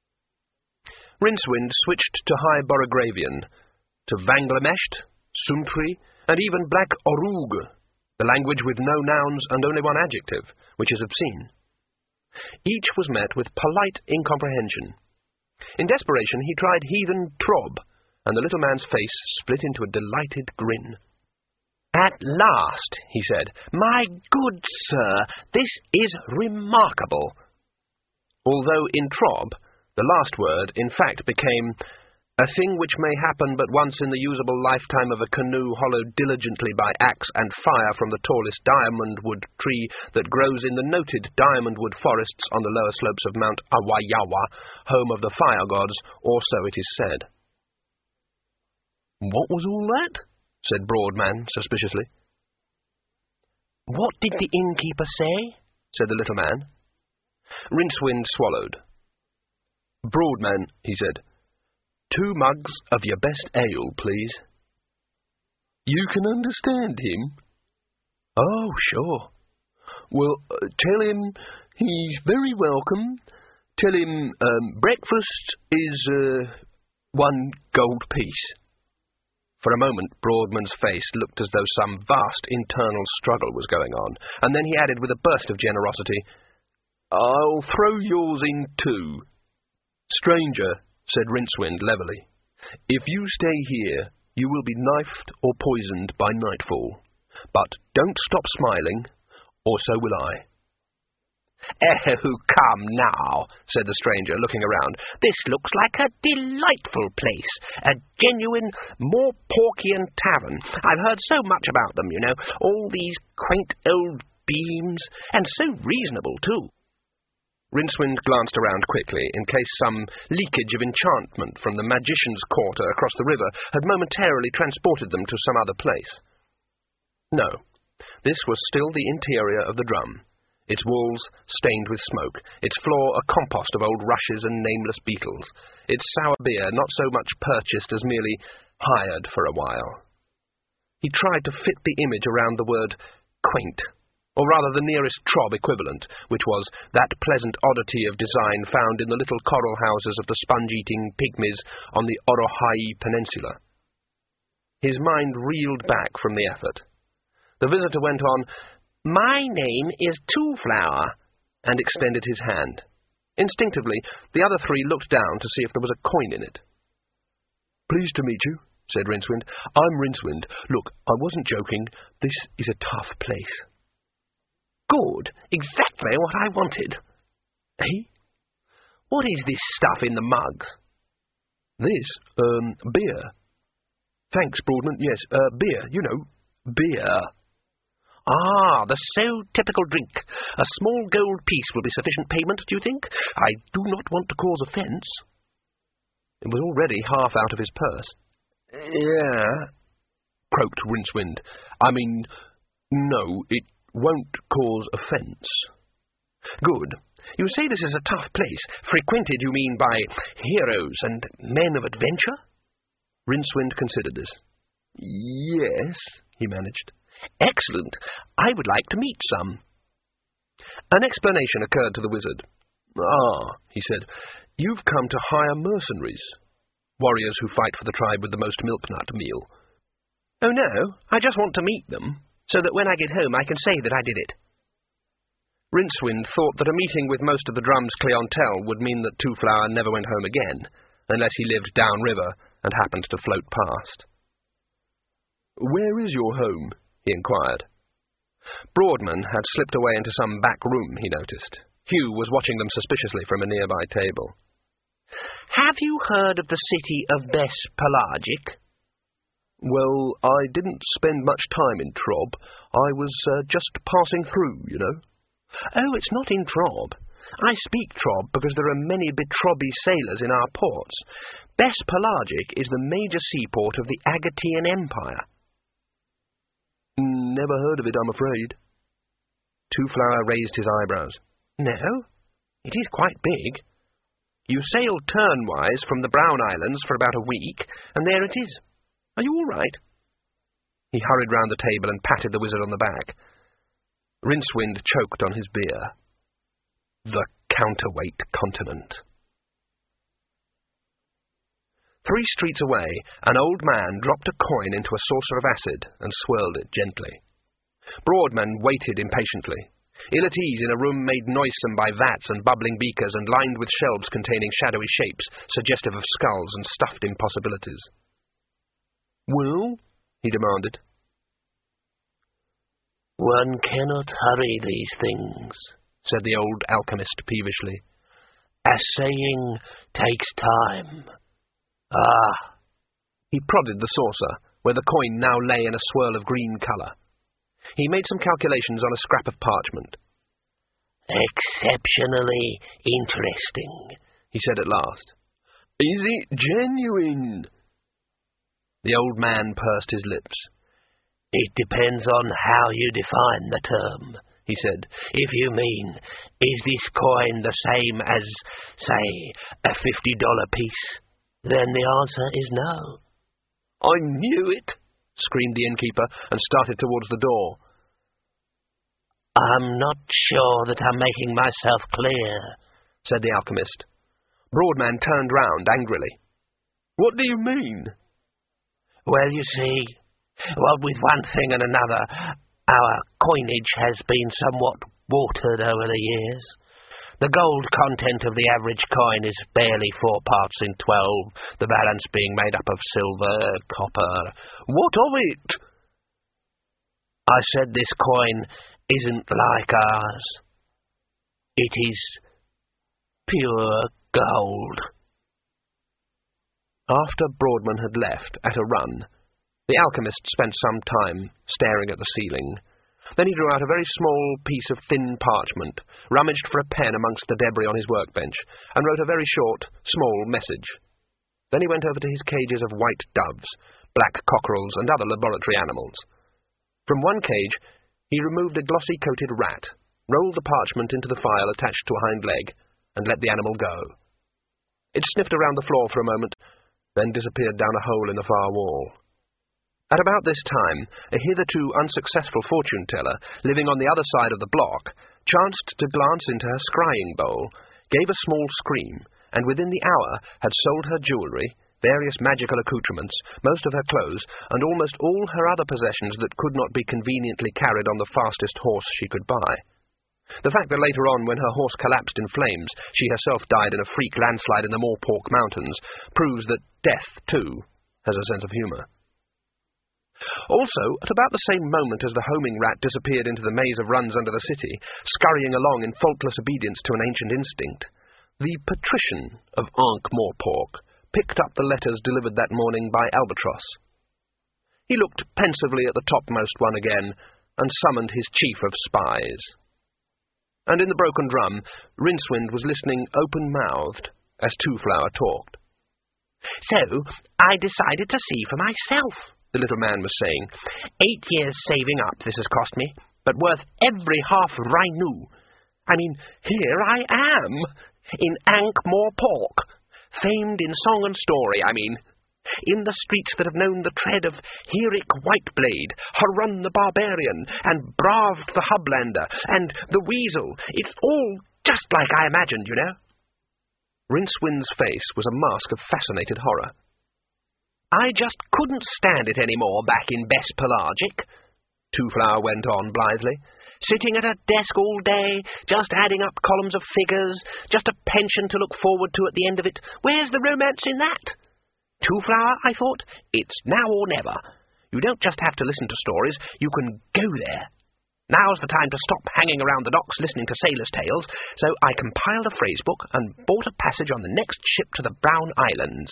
Rincewind switched to High Borogravian, to Vanglamesht, Suntri, and even Black Orug, the language with no nouns and only one adjective, which is obscene. Each was met with polite incomprehension. In desperation he tried heathen Trob, and the little man's face split into a delighted grin. "At last," he said. "My good sir, this is remarkable." Although in Trob, the last word in fact became a thing which may happen but once in the usable lifetime of a canoe hollowed diligently by axe and fire from the tallest diamondwood tree that grows in the noted diamondwood forests on the lower slopes of Mount Awayawa, home of the fire gods, or so it is said. "What was all that?" said Broadman suspiciously. "What did the innkeeper say?" said the little man. Rincewind swallowed. "Broadman," he said, 2 mugs of your best ale, please." "You can understand him?" "Oh, sure." "Well, tell him he's very welcome. Tell him breakfast is 1 gold piece." For a moment Broadman's face looked as though some vast internal struggle was going on, and then he added with a burst of generosity, "I'll throw yours in too." "Stranger," said Rincewind levelly, "if you stay here, you will be knifed or poisoned by nightfall. But don't stop smiling, or so will I." "Oh, come now," said the stranger, looking around. "This looks like a delightful place. A genuine Morporkian tavern. I've heard so much about them, you know. All these quaint old beams, and so reasonable, too." Rincewind glanced around quickly, in case some leakage of enchantment from the magician's quarter across the river had momentarily transported them to some other place. No, this was still the interior of the drum, its walls stained with smoke, its floor a compost of old rushes and nameless beetles, its sour beer not so much purchased as merely hired for a while. He tried to fit the image around the word quaint, or rather the nearest Trob equivalent, which was that pleasant oddity of design found in the little coral houses of the sponge-eating pygmies on the Orohai Peninsula. His mind reeled back from the effort. The visitor went on, "My name is Twoflower," and extended his hand. Instinctively, the other 3 looked down to see if there was a coin in it. "Pleased to meet you," said Rincewind. "I'm Rincewind. Look, I wasn't joking. This is a tough place." "Good. Exactly what I wanted." "Eh? What is this stuff in the mugs?" "This, beer." "Thanks, Broadman. Yes, beer, you know, Beer. Ah, the so typical drink. A small gold piece will be sufficient payment, do you think? I do not want to cause offence. It was already half out of his purse. Yeah, croaked Rincewind. I mean, no, it won't cause offence. Good. You say this is a tough place. Frequented, you mean, by heroes and men of adventure? Rincewind considered this. Yes, he managed. Excellent. I would like to meet some. An explanation occurred to the wizard. Ah, he said, you've come to hire mercenaries. Warriors who fight for the tribe with the most milk-nut meal. Oh, no, I just want to meet them, so that when I get home I can say that I did it. Rincewind thought that a meeting with most of the drum's clientele would mean that Two-Flower never went home again, unless he lived downriver and happened to float past. Where is your home? He inquired. Broadman had slipped away into some back room, he noticed. Hugh was watching them suspiciously from a nearby table. Have you heard of the city of Bespelagic? Well, I didn't spend much time in Trob. I was just passing through, you know. Oh, it's not in Trob. I speak Trob because there are many betrobby sailors in our ports. Bespelagic is the major seaport of the Agatean Empire. Never heard of it, I'm afraid. Two-Flower raised his eyebrows. No, it is quite big. You sailed turnwise from the Brown Islands for about a week, and there it is. Are you all right? He hurried round the table and patted the wizard on the back. Rincewind choked on his beer. The counterweight continent. 3 streets away, an old man dropped a coin into a saucer of acid and swirled it gently. Broadman waited impatiently. Ill at ease in a room made noisome by vats and bubbling beakers and lined with shelves containing shadowy shapes, suggestive of skulls and stuffed impossibilities. Well? He demanded. One cannot hurry these things, said the old alchemist peevishly. Assaying takes time. Ah! He prodded the saucer, where the coin now lay in a swirl of green colour. He made some calculations on a scrap of parchment. Exceptionally interesting, he said at last. Is it genuine? The old man pursed his lips. It depends on how you define the term, he said. If you mean, is this coin the same as, say, a $50 piece, then the answer is no. I knew it, screamed the innkeeper, and started towards the door. I'm not sure that I'm making myself clear, said the alchemist. Broadman turned round angrily. What do you mean? Well, you see, with one thing and another, our coinage has been somewhat watered over the years. The gold content of the average coin is barely 4 parts in 12, the balance being made up of silver, copper. What of it? I said this coin isn't like ours. It is pure gold. After Broadman had left, at a run, the alchemist spent some time staring at the ceiling. Then he drew out a very small piece of thin parchment, rummaged for a pen amongst the debris on his workbench, and wrote a very short, small message. Then he went over to his cages of white doves, black cockerels, and other laboratory animals. From one cage, he removed a glossy-coated rat, rolled the parchment into the file attached to a hind leg, and let the animal go. It sniffed around the floor for a moment, then disappeared down a hole in the far wall. At about this time, a hitherto unsuccessful fortune-teller, living on the other side of the block, chanced to glance into her scrying bowl, gave a small scream, and within the hour had sold her jewellery, various magical accoutrements, most of her clothes, and almost all her other possessions that could not be conveniently carried on the fastest horse she could buy. The fact that later on, when her horse collapsed in flames, she herself died in a freak landslide in the Moorpork Mountains, proves that death, too, has a sense of humour. Also, at about the same moment as the homing rat disappeared into the maze of runs under the city, scurrying along in faultless obedience to an ancient instinct, the patrician of Ankh-Morpork picked up the letters delivered that morning by Albatross. He looked pensively at the topmost one again, and summoned his chief of spies. And in the broken drum, Rincewind was listening open-mouthed as Two-Flower talked. "So, I decided to see for myself," the little man was saying. 8 years saving up this has cost me, but worth every half Rhinu. I mean, here I am, in Ankh-Morpork, famed in song and story, in the streets that have known the tread of Herik Whiteblade, Harun the Barbarian, and braved the Hublander, and the Weasel. It's all just like I imagined, you know." Rincewind's face was a mask of fascinated horror. "I just couldn't stand it any more back in Bespelagic," Two-Flower went on blithely. "Sitting at a desk all day, just adding up columns of figures, just a pension to look forward to at the end of it. Where's the romance in that? Two-Flower, I thought, it's now or never. You don't just have to listen to stories, you can go there. Now's the time to stop hanging around the docks listening to sailors' tales, so I compiled a phrasebook and bought a passage on the next ship to the Brown Islands."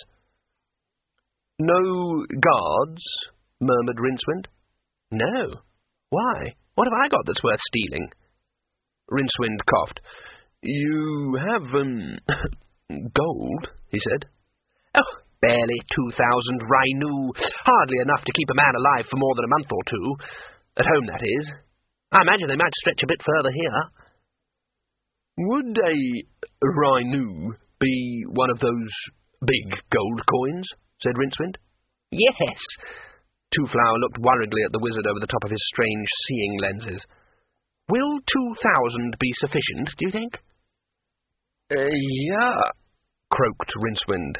"No guards?" murmured Rincewind. "No. Why? What have I got that's worth stealing?" Rincewind coughed. "You have, gold," he said. "Oh, barely 2,000 Rhinu. Hardly enough to keep a man alive for more than a month or two. At home, that is. I imagine they might stretch a bit further here." "Would a Rhinu be one of those big gold coins?" said Rincewind. "Yes." Two-Flower looked worriedly at the wizard over the top of his strange seeing lenses. "Will 2,000 be sufficient, do you think?" Yeah, croaked Rincewind.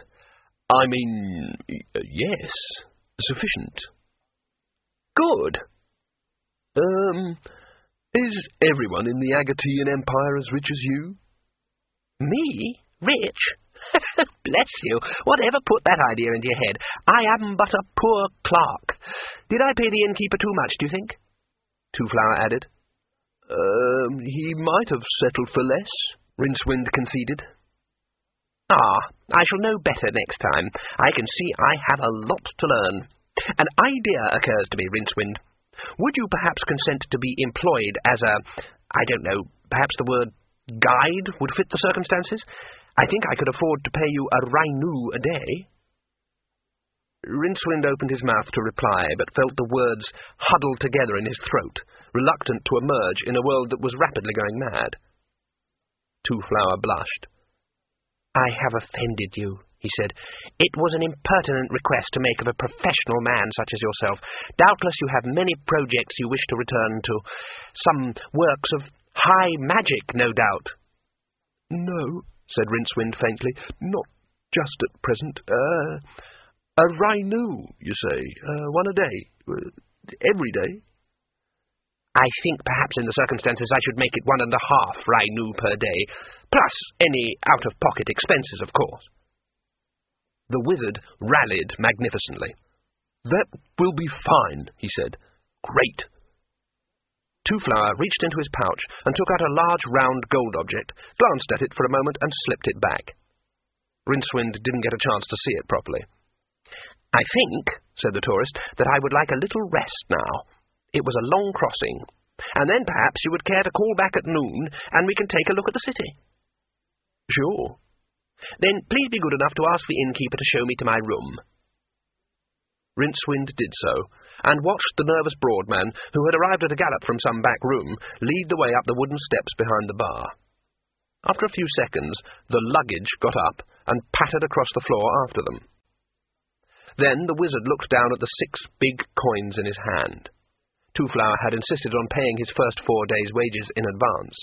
Yes, sufficient." "Good." Is everyone in the Agatean Empire as rich as you?" "Me? Rich? Bless you. Whatever put that idea into your head? I am but a poor clerk. Did I pay the innkeeper too much, do you think?" Two-Flower added. He might have settled for less," Rincewind conceded. I shall know better next time. I can see I have a lot to learn. An idea occurs to me, Rincewind. Would you perhaps consent to be employed as perhaps the word guide would fit the circumstances? I think I could afford to pay you a Rhinu a day." Rincewind opened his mouth to reply, but felt the words huddled together in his throat, reluctant to emerge in a world that was rapidly going mad. Two-Flower blushed. "I have offended you," he said. "It was an impertinent request to make of a professional man such as yourself. Doubtless you have many projects you wish to return to. Some works of high magic, no doubt." "No," said Rincewind faintly. "Not just at present. A Rhinu, you say. One a day. Every day." "I think perhaps in the circumstances I should make it 1.5 Rhinu per day, plus any out-of-pocket expenses, of course." The wizard rallied magnificently. "That will be fine," he said. "Great." Two-Flower reached into his pouch and took out a large round gold object, glanced at it for a moment and slipped it back. Rincewind didn't get a chance to see it properly. "I think," said the tourist, "that I would like a little rest now. It was a long crossing, and then perhaps you would care to call back at noon, and we can take a look at the city." "Sure." "Then please be good enough to ask the innkeeper to show me to my room." Rincewind did so, and watched the nervous Broadman, who had arrived at a gallop from some back room, lead the way up the wooden steps behind the bar. After a few seconds, the luggage got up and pattered across the floor after them. Then the wizard looked down at the 6 big coins in his hand. Two-Flower had insisted on paying his first 4 days' wages in advance.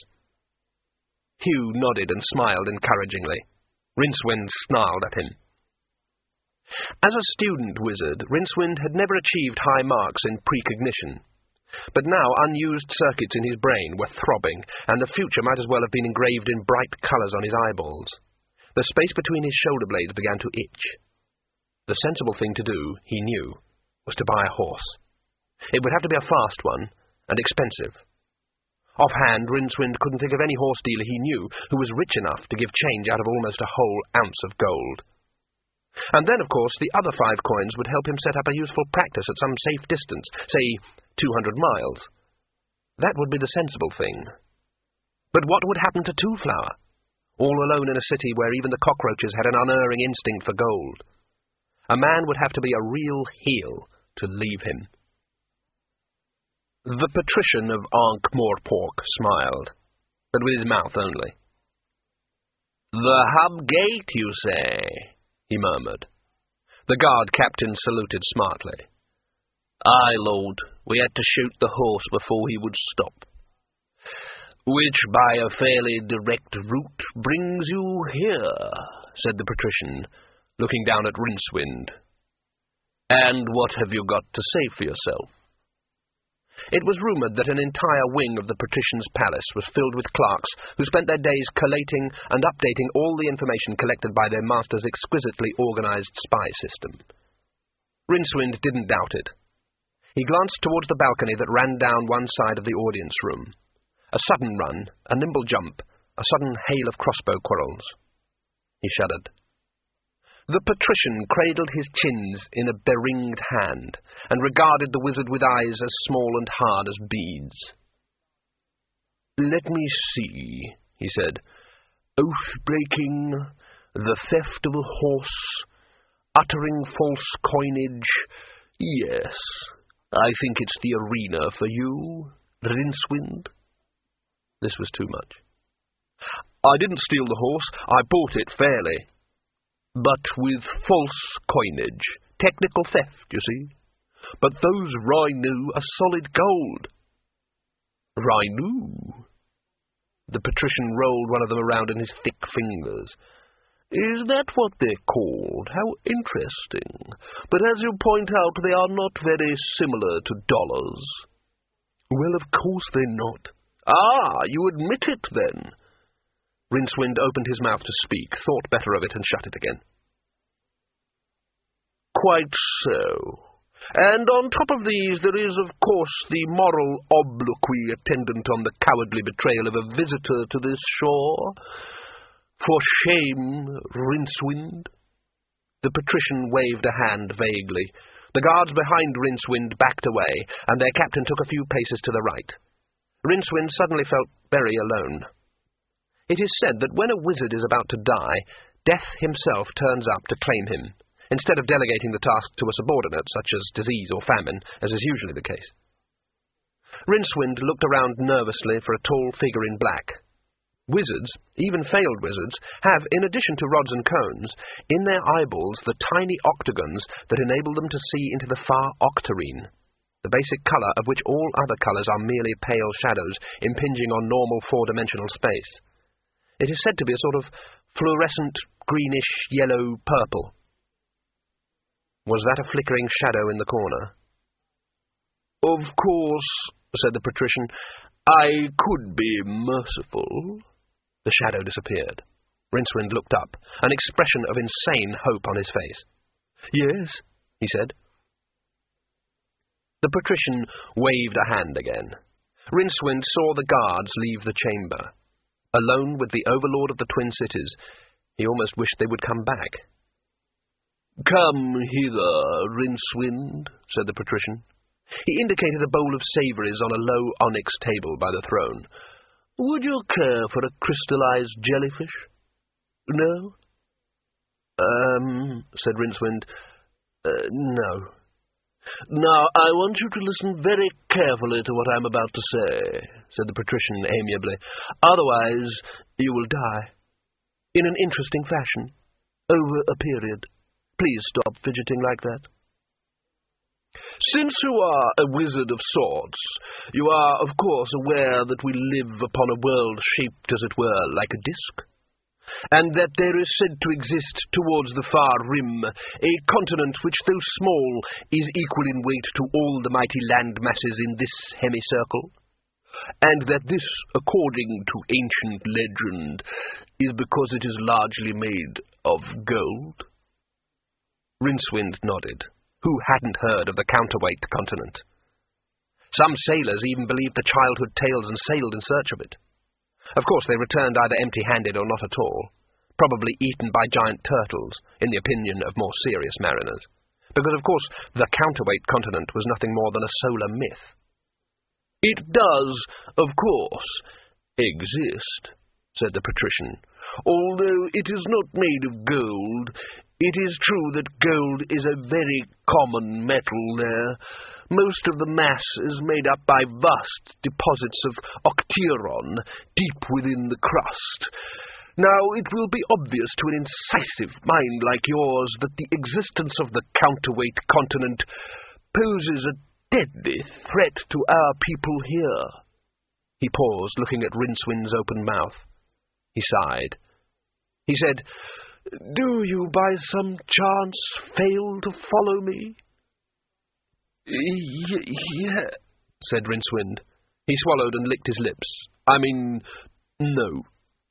Hugh nodded and smiled encouragingly. Rincewind snarled at him. As a student wizard, Rincewind had never achieved high marks in precognition, but now unused circuits in his brain were throbbing, and the future might as well have been engraved in bright colours on his eyeballs. The space between his shoulder blades began to itch. The sensible thing to do, he knew, was to buy a horse. It would have to be a fast one, and expensive. Offhand, Rincewind couldn't think of any horse dealer he knew who was rich enough to give change out of almost a whole ounce of gold. And then, of course, the other 5 coins would help him set up a useful practice at some safe distance, say 200 miles. That would be the sensible thing. But what would happen to Two-Flower, all alone in a city where even the cockroaches had an unerring instinct for gold? A man would have to be a real heel to leave him. The patrician of Ankh-Morpork smiled, but with his mouth only. "The Hub Gate, you say?" he murmured. The guard captain saluted smartly. "Aye, Lord, we had to shoot the horse before he would stop. Which, by a fairly direct route, brings you here," said the patrician, looking down at Rincewind. "And what have you got to say for yourself?" It was rumoured that an entire wing of the patrician's palace was filled with clerks who spent their days collating and updating all the information collected by their master's exquisitely organised spy system. Rincewind didn't doubt it. He glanced towards the balcony that ran down one side of the audience room. A sudden run, a nimble jump, a sudden hail of crossbow quarrels. He shuddered. The patrician cradled his chins in a beringed hand, and regarded the wizard with eyes as small and hard as beads. "Let me see," he said. "Oath-breaking, the theft of a horse, uttering false coinage. Yes, I think it's the arena for you, Rincewind." This was too much. "I didn't steal the horse, I bought it fairly." "But with false coinage. Technical theft, you see. But those Rhinu are solid gold." "Rhinu?" The patrician rolled one of them around in his thick fingers. "Is that what they're called? How interesting. But as you point out, they are not very similar to dollars." "Well, of course they're not." "Ah, you admit it, then?" Rincewind opened his mouth to speak, thought better of it, and shut it again. "Quite so. And on top of these there is, of course, the moral obloquy attendant on the cowardly betrayal of a visitor to this shore. For shame, Rincewind." The patrician waved a hand vaguely. The guards behind Rincewind backed away, and their captain took a few paces to the right. Rincewind suddenly felt very alone. It is said that when a wizard is about to die, Death himself turns up to claim him, instead of delegating the task to a subordinate, such as disease or famine, as is usually the case. Rincewind looked around nervously for a tall figure in black. Wizards, even failed wizards, have, in addition to rods and cones, in their eyeballs the tiny octagons that enable them to see into the far octarine, the basic colour of which all other colours are merely pale shadows impinging on normal four-dimensional space. It is said to be a sort of fluorescent, greenish, yellow, purple. Was that a flickering shadow in the corner? "Of course," said the patrician, "I could be merciful." The shadow disappeared. Rincewind looked up, an expression of insane hope on his face. "Yes," he said. The patrician waved a hand again. Rincewind saw the guards leave the chamber. Alone with the overlord of the Twin Cities, he almost wished they would come back. "Come hither, Rincewind," said the patrician. He indicated a bowl of savouries on a low onyx table by the throne. "Would you care for a crystallized jellyfish?" "No?" Said Rincewind. No. "Now, I want you to listen very carefully to what I'm about to say," said the patrician amiably. "Otherwise, you will die. In an interesting fashion. Over a period. Please stop fidgeting like that. Since you are a wizard of sorts, you are, of course, aware that we live upon a world shaped, as it were, like a disk, and that there is said to exist towards the far rim a continent which, though small, is equal in weight to all the mighty land masses in this semicircle, and that this, according to ancient legend, is because it is largely made of gold?" Rincewind nodded. Who hadn't heard of the counterweight continent? Some sailors even believed the childhood tales and sailed in search of it. Of course, they returned either empty-handed or not at all. probably eaten by giant turtles, in the opinion of more serious mariners, because, of course, the counterweight continent was nothing more than a solar myth. "It does, of course, exist," said the patrician, "although it is not made of gold. It is true that gold is a very common metal there. Most of the mass is made up by vast deposits of octeuron deep within the crust. Now, it will be obvious to an incisive mind like yours that the existence of the counterweight continent poses a deadly threat to our people here." He paused, looking at RinceWind's open mouth. He sighed. He said, "Do you by some chance fail to follow me?" Yeah, said Rincewind. He swallowed and licked his lips. No.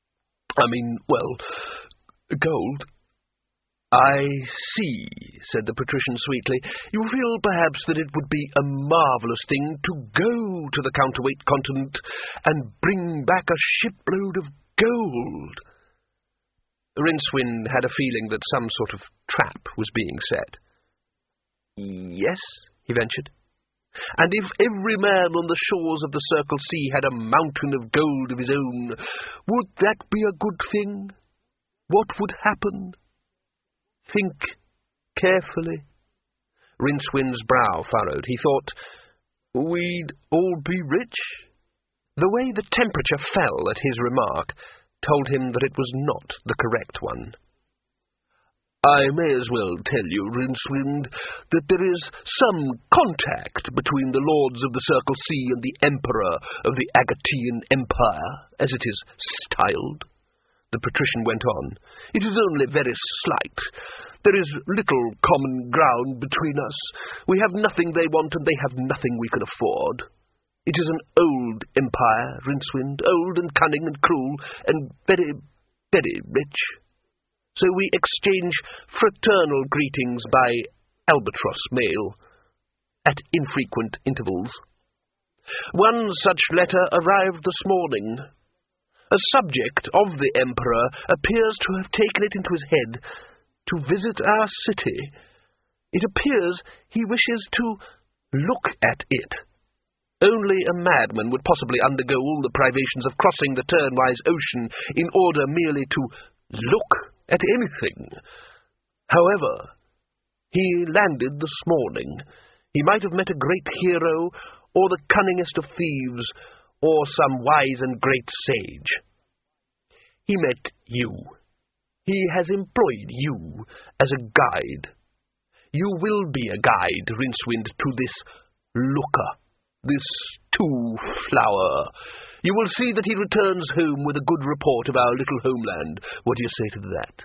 Well, gold. "I see," said the patrician sweetly. "You feel perhaps that it would be a marvellous thing to go to the counterweight continent and bring back a shipload of gold." Rincewind had a feeling that some sort of trap was being set. "Yes," he ventured. "And if every man on the shores of the Circle Sea had a mountain of gold of his own, would that be a good thing? What would happen? Think carefully." Rincewind's brow furrowed. He thought, "We'd all be rich." The way the temperature fell at his remark told him that it was not the correct one. "I may as well tell you, Rincewind, that there is some contact between the Lords of the Circle Sea and the Emperor of the Agatean Empire, as it is styled." The patrician went on. "It is only very slight. There is little common ground between us. We have nothing they want, and they have nothing we can afford. It is an old empire, Rincewind, old and cunning and cruel, and very, very rich. So we exchange fraternal greetings by albatross mail at infrequent intervals. One such letter arrived this morning. A subject of the Emperor appears to have taken it into his head to visit our city. It appears he wishes to look at it. Only a madman would possibly undergo all the privations of crossing the Turnwise Ocean in order merely to look at anything. However, he landed this morning. He might have met a great hero, or the cunningest of thieves, or some wise and great sage. He met you. He has employed you as a guide. You will be a guide, Rincewind, to this looker, this two-flower. You will see that he returns home with a good report of our little homeland. What do you say to that?"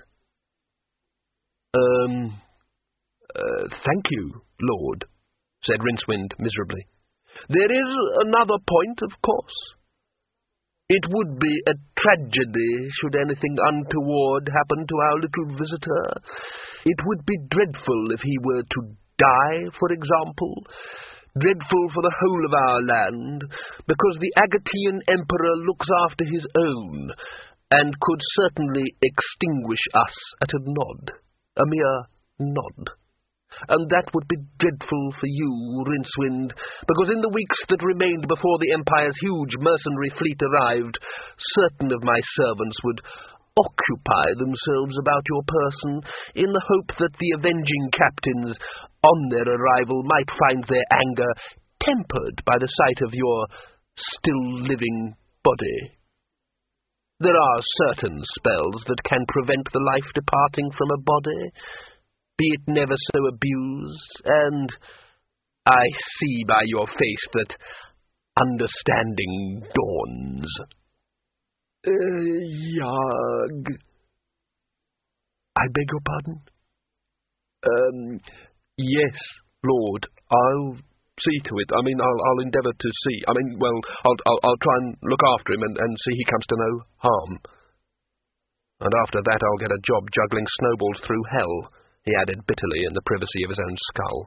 Thank you, Lord," said Rincewind miserably. "There is another point, of course. It would be a tragedy should anything untoward happen to our little visitor. It would be dreadful if he were to die, for example. Dreadful for the whole of our land, because the Agatean Emperor looks after his own, and could certainly extinguish us at a nod, a mere nod. And that would be dreadful for you, Rincewind, because in the weeks that remained before the Empire's huge mercenary fleet arrived, certain of my servants would occupy themselves about your person in the hope that the avenging captains, on their arrival, might find their anger tempered by the sight of your still-living body. There are certain spells that can prevent the life departing from a body, be it never so abused, and I see by your face that understanding dawns." "Yag." "I beg your pardon?" Yes, Lord, I'll see to it. I'll endeavour to see. I'll try and look after him and see he comes to no harm. And after that I'll get a job juggling snowballs through hell," he added bitterly in the privacy of his own skull.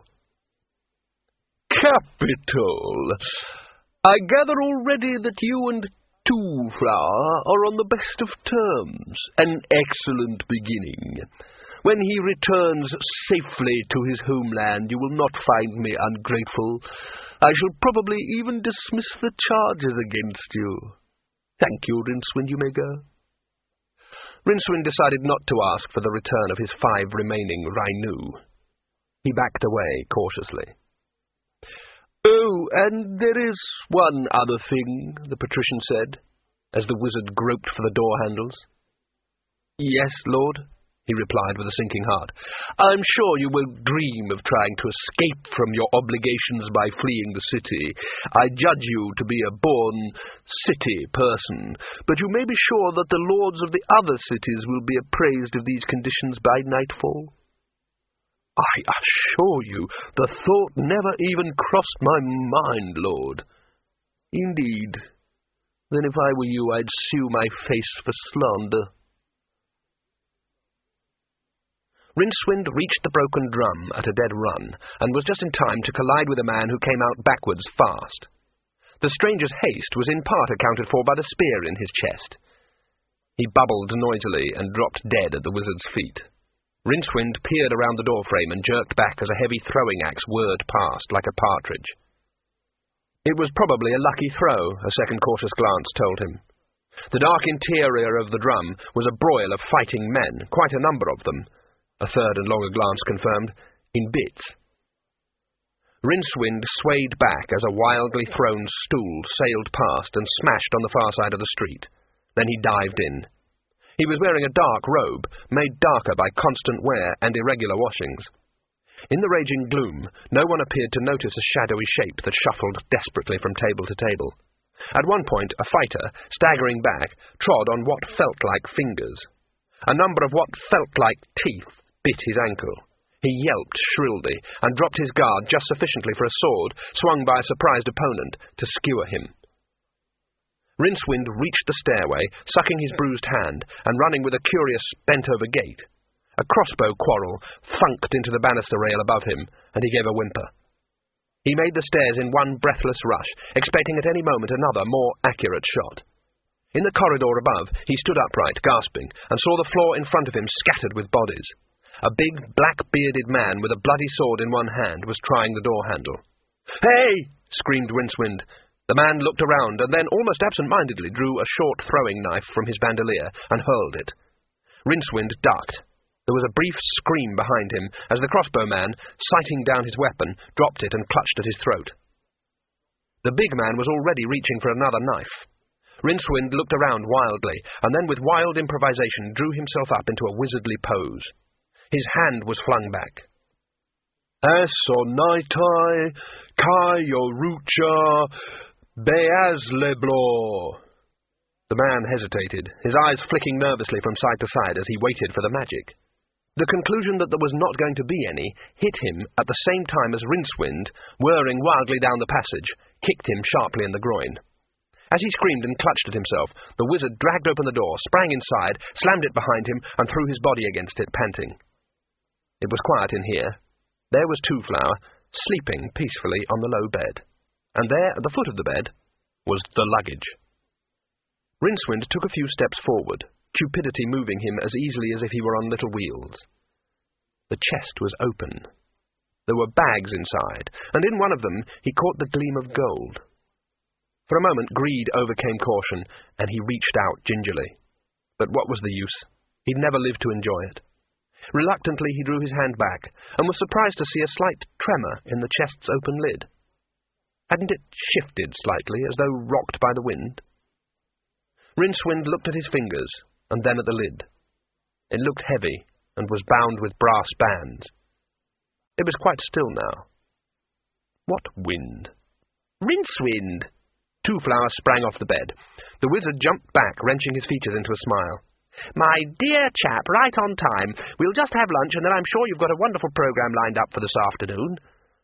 "Capital! I gather already that you and Two-Flower are on the best of terms. An excellent beginning. When he returns safely to his homeland, you will not find me ungrateful. I shall probably even dismiss the charges against you. Thank you, Rincewind, you may go. Rincewind decided not to ask for the return of his 5 remaining Rainu. He backed away cautiously. Oh, and there is one other thing, the patrician said, as the wizard groped for the door handles. Yes, Lord, he replied with a sinking heart. I'm sure you will dream of trying to escape from your obligations by fleeing the city. I judge you to be a born city person, but you may be sure that the lords of the other cities will be appraised of these conditions by nightfall. I assure you, the thought never even crossed my mind, Lord. Indeed. Then if I were you, I'd sue my face for slander. Rincewind reached the broken drum at a dead run, and was just in time to collide with a man who came out backwards fast. The stranger's haste was in part accounted for by the spear in his chest. He bubbled noisily and dropped dead at the wizard's feet. Rincewind peered around the doorframe and jerked back as a heavy throwing axe whirred past like a partridge. It was probably a lucky throw, a second cautious glance told him. The dark interior of the drum was a broil of fighting men, quite a number of them, a third and longer glance confirmed, in bits. Rincewind swayed back as a wildly thrown stool sailed past and smashed on the far side of the street. Then he dived in. He was wearing a dark robe, made darker by constant wear and irregular washings. In the raging gloom, no one appeared to notice a shadowy shape that shuffled desperately from table to table. At one point, a fighter, staggering back, trod on what felt like fingers. A number of what felt like teeth bit his ankle. He yelped shrilly and dropped his guard just sufficiently for a sword, swung by a surprised opponent, to skewer him. Rincewind reached the stairway, sucking his bruised hand, and running with a curious bent-over gait. A crossbow quarrel thunked into the banister rail above him, and he gave a whimper. He made the stairs in one breathless rush, expecting at any moment another, more accurate shot. In the corridor above, he stood upright, gasping, and saw the floor in front of him scattered with bodies. A big, black-bearded man with a bloody sword in one hand was trying the door handle. "Hey!" screamed Rincewind. The man looked around and then, almost absent-mindedly, drew a short throwing knife from his bandolier and hurled it. Rincewind ducked. There was a brief scream behind him as the crossbowman, sighting down his weapon, dropped it and clutched at his throat. The big man was already reaching for another knife. Rincewind looked around wildly, and then with wild improvisation drew himself up into a wizardly pose. His hand was flung back. "Asonitai, Kaiorucha, Beazleblo." The man hesitated, his eyes flicking nervously from side to side as he waited for the magic. The conclusion that there was not going to be any hit him at the same time as Rincewind, whirring wildly down the passage, kicked him sharply in the groin. As he screamed and clutched at himself, the wizard dragged open the door, sprang inside, slammed it behind him, and threw his body against it, panting. It was quiet in here. There was Two-Flower, sleeping peacefully on the low bed. And there, at the foot of the bed, was the luggage. Rincewind took a few steps forward, cupidity moving him as easily as if he were on little wheels. The chest was open. There were bags inside, and in one of them he caught the gleam of gold. For a moment greed overcame caution, and he reached out gingerly. But what was the use? He'd never lived to enjoy it. Reluctantly he drew his hand back, and was surprised to see a slight tremor in the chest's open lid. Hadn't it shifted slightly, as though rocked by the wind? Rincewind looked at his fingers, and then at the lid. It looked heavy, and was bound with brass bands. It was quite still now. What wind? Rincewind! Two-Flower sprang off the bed. The wizard jumped back, wrenching his features into a smile. "My dear chap, right on time. We'll just have lunch, and then I'm sure you've got a wonderful programme lined up for this afternoon."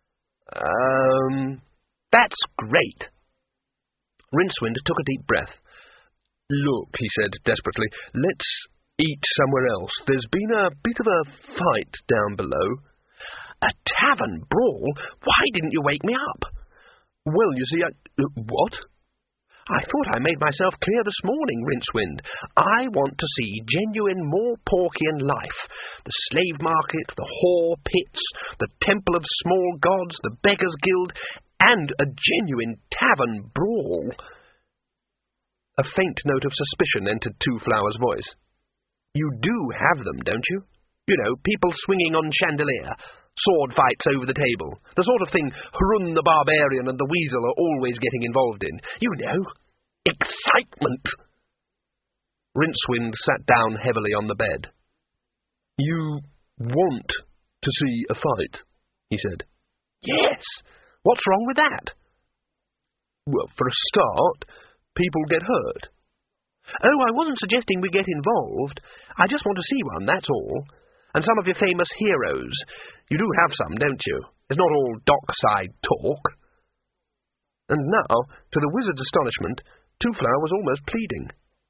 That's great." Rincewind took a deep breath. "Look," he said desperately, "let's eat somewhere else. There's been a bit of a fight down below." "A tavern brawl? Why didn't you wake me up?" "Well, you see, What?" I thought I made myself clear this morning, Rincewind. I want to see genuine Morporkian life. The slave market, the whore pits, the temple of small gods, the beggars' guild, and a genuine tavern brawl. A faint note of suspicion entered Two Flowers' voice. You do have them, don't you? You know, people swinging on chandelier, sword fights over the table, the sort of thing Hrun the Barbarian and the Weasel are always getting involved in. You know, excitement. Rincewind sat down heavily on the bed. You want to see a fight, he said. Yes. What's wrong with that? Well, for a start, people get hurt. Oh, I wasn't suggesting we get involved. I just want to see one, that's all. And some of your famous heroes. You do have some, don't you? It's not all dockside talk. And now, to the wizard's astonishment, Two Flower was almost pleading.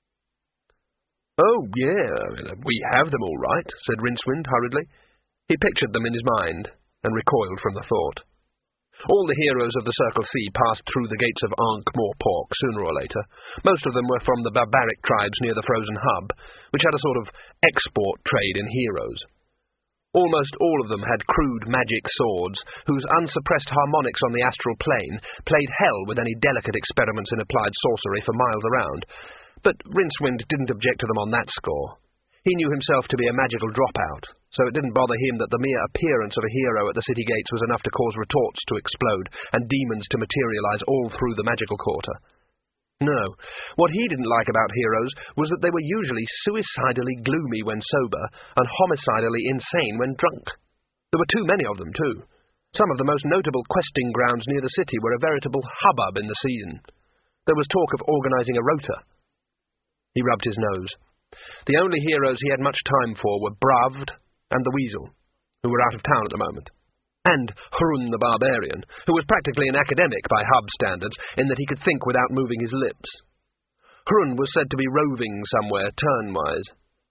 Oh, yeah, we have them all right, said Rincewind hurriedly. He pictured them in his mind, and recoiled from the thought. All the heroes of the Circle C passed through the gates of Ankh-Morpork sooner or later. Most of them were from the barbaric tribes near the Frozen Hub, which had a sort of export trade in heroes. Almost all of them had crude magic swords, whose unsuppressed harmonics on the astral plane played hell with any delicate experiments in applied sorcery for miles around. But Rincewind didn't object to them on that score. He knew himself to be a magical dropout, so it didn't bother him that the mere appearance of a hero at the city gates was enough to cause retorts to explode and demons to materialize all through the magical quarter. No, what he didn't like about heroes was that they were usually suicidally gloomy when sober and homicidally insane when drunk. There were too many of them, too. Some of the most notable questing grounds near the city were a veritable hubbub in the season. There was talk of organizing a rota. He rubbed his nose. The only heroes he had much time for were Bravd and the Weasel, who were out of town at the moment, and Hrun the Barbarian, who was practically an academic by Hub standards in that he could think without moving his lips. Hrun was said to be roving somewhere turnwise.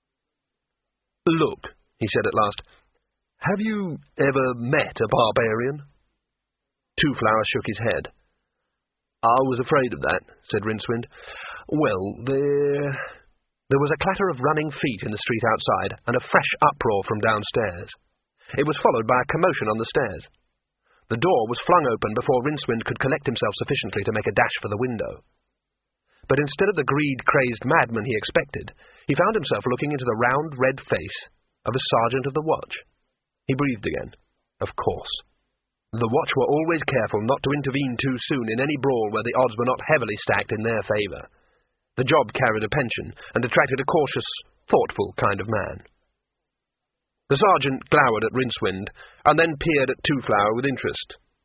Look, he said at last, have you ever met a barbarian? Two Flower shook his head. I was afraid of that, said Rincewind. Well, There was a clatter of running feet in the street outside, and a fresh uproar from downstairs. It was followed by a commotion on the stairs. The door was flung open before Rincewind could collect himself sufficiently to make a dash for the window. But instead of the greed-crazed madman he expected, he found himself looking into the round, red face of a sergeant of the watch. He breathed again. Of course. The watch were always careful not to intervene too soon in any brawl where the odds were not heavily stacked in their favour. The job carried a pension, and attracted a cautious, thoughtful kind of man. The sergeant glowered at Rincewind, and then peered at Two Flower with interest.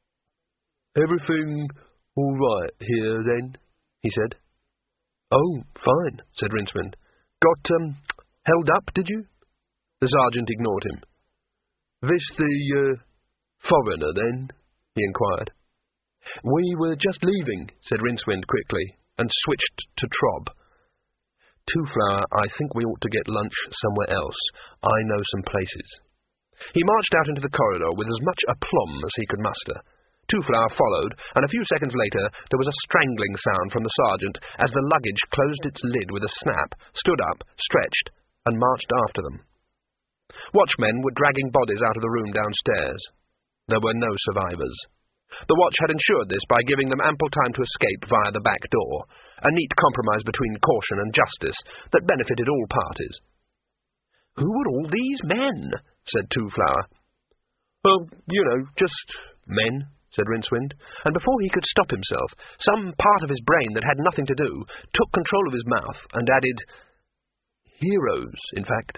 Everything all right here, then? He said. Oh, fine, said Rincewind. Got, held up, did you? The sergeant ignored him. This the, foreigner, then? He inquired. We were just leaving, said Rincewind quickly, and switched to Trob. Two Flower, I think we ought to get lunch somewhere else. I know some places. He marched out into the corridor with as much aplomb as he could muster. Two Flower followed, and a few seconds later there was a strangling sound from the sergeant as the luggage closed its lid with a snap, stood up, stretched, and marched after them. Watchmen were dragging bodies out of the room downstairs. There were no survivors. The watch had ensured this by giving them ample time to escape via the back door, a neat compromise between caution and justice that benefited all parties. Who were all these men? Said Two Flower. Oh, just men, said Rincewind, and before he could stop himself, some part of his brain that had nothing to do took control of his mouth and added, heroes, in fact.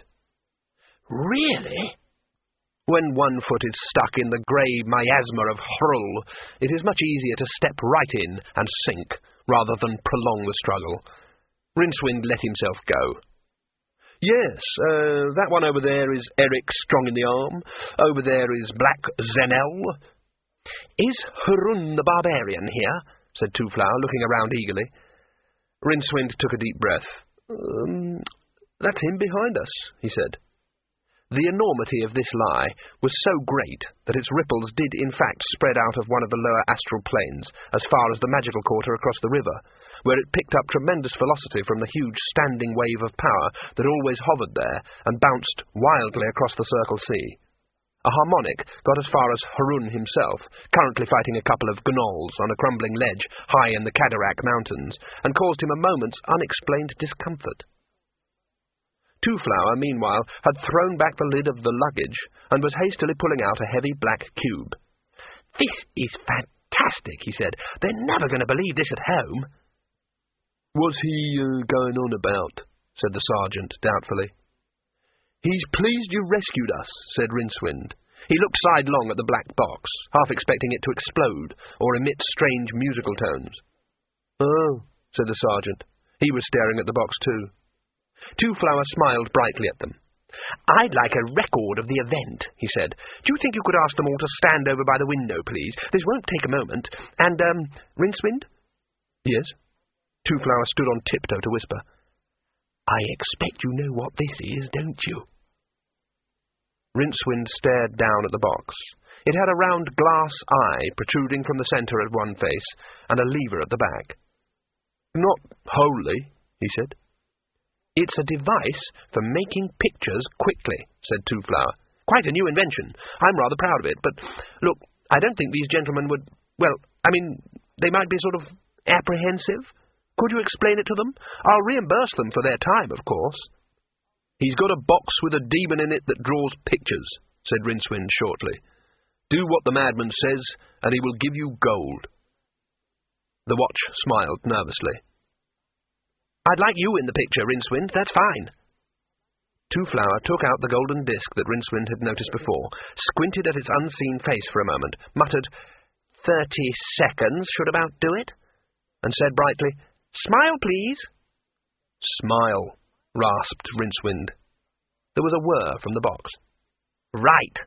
Really? When one foot is stuck in the grey miasma of Hrul, it is much easier to step right in and sink, rather than prolong the struggle. Rincewind let himself go. Yes, that one over there is Eric Strong in the Arm. Over there is Black Zenel. Is Hrun the Barbarian here? Said Two Flower, looking around eagerly. Rincewind took a deep breath. That's him behind us, he said. The enormity of this lie was so great that its ripples did in fact spread out of one of the lower astral planes as far as the magical quarter across the river, where it picked up tremendous velocity from the huge standing wave of power that always hovered there and bounced wildly across the Circle Sea. A harmonic got as far as Harun himself, currently fighting a couple of gnolls on a crumbling ledge high in the Kadarak Mountains, and caused him a moment's unexplained discomfort. Two-Flower, meanwhile, had thrown back the lid of the luggage and was hastily pulling out a heavy black cube. "This is fantastic," he said. "They're never going to believe this at home." "What's he going on about?" said the sergeant doubtfully. "He's pleased you rescued us," said Rincewind. He looked sidelong at the black box, half expecting it to explode or emit strange musical tones. "Oh," said the sergeant. He was staring at the box too. Two-Flower smiled brightly at them. "I'd like a record of the event," he said. "Do you think you could ask them all to stand over by the window, please? This won't take a moment. And, Rincewind?" "Yes?" Two-Flower stood on tiptoe to whisper. "I expect you know what this is, don't you?" Rincewind stared down at the box. It had a round glass eye protruding from the centre at one face, and a lever at the back. "Not wholly," he said. "It's a device for making pictures quickly," said Two-Flower. "Quite a new invention. I'm rather proud of it, but, look, I don't think these gentlemen would, they might be sort of apprehensive. Could you explain it to them? I'll reimburse them for their time, of course." "He's got a box with a demon in it that draws pictures," said Rincewind shortly. "Do what the madman says, and he will give you gold." The watch smiled nervously. "I'd like you in the picture, Rincewind, that's fine." Two-Flower took out the golden disc that Rincewind had noticed before, squinted at its unseen face for a moment, muttered, 30 seconds should about do it, and said brightly, "Smile, please." "Smile," rasped Rincewind. There was a whir from the box. "Right."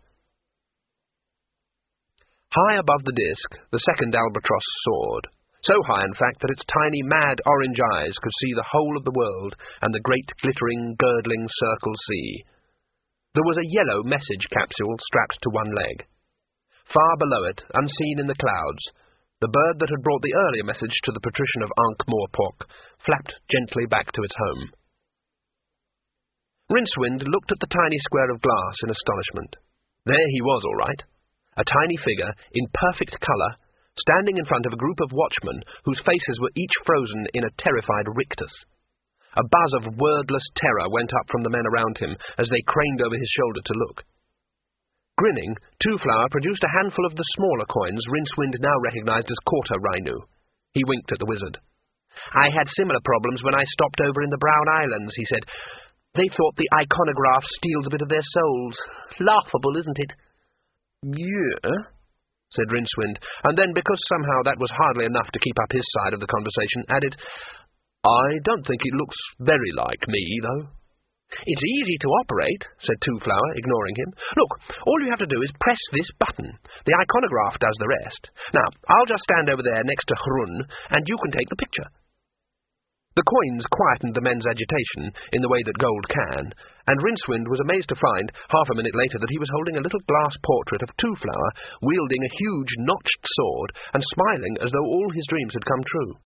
High above the disc, the second albatross soared. So high, in fact, that its tiny, mad orange eyes could see the whole of the world and the great, glittering, girdling Circle Sea. There was a yellow message capsule strapped to one leg. Far below it, unseen in the clouds, the bird that had brought the earlier message to the patrician of Ankh-Morpork flapped gently back to its home. Rincewind looked at the tiny square of glass in astonishment. There he was, all right. A tiny figure, in perfect colour, standing in front of a group of watchmen whose faces were each frozen in a terrified rictus. A buzz of wordless terror went up from the men around him as they craned over his shoulder to look. Grinning, Two-Flower produced a handful of the smaller coins Rincewind now recognised as quarter Rainu. He winked at the wizard. "I had similar problems when I stopped over in the Brown Islands," he said. "They thought the iconograph steals a bit of their souls. Laughable, isn't it?" "Yeah," said Rincewind, and then, because somehow that was hardly enough to keep up his side of the conversation, added, "I don't think it looks very like me, though." "It's easy to operate," said Two-Flower, ignoring him. "Look, all you have to do is press this button. The iconograph does the rest. Now, I'll just stand over there next to Harun, and you can take the picture." The coins quietened the men's agitation in the way that gold can, and Rincewind was amazed to find, half a minute later, that he was holding a little glass portrait of Two-Flower, wielding a huge notched sword and smiling as though all his dreams had come true.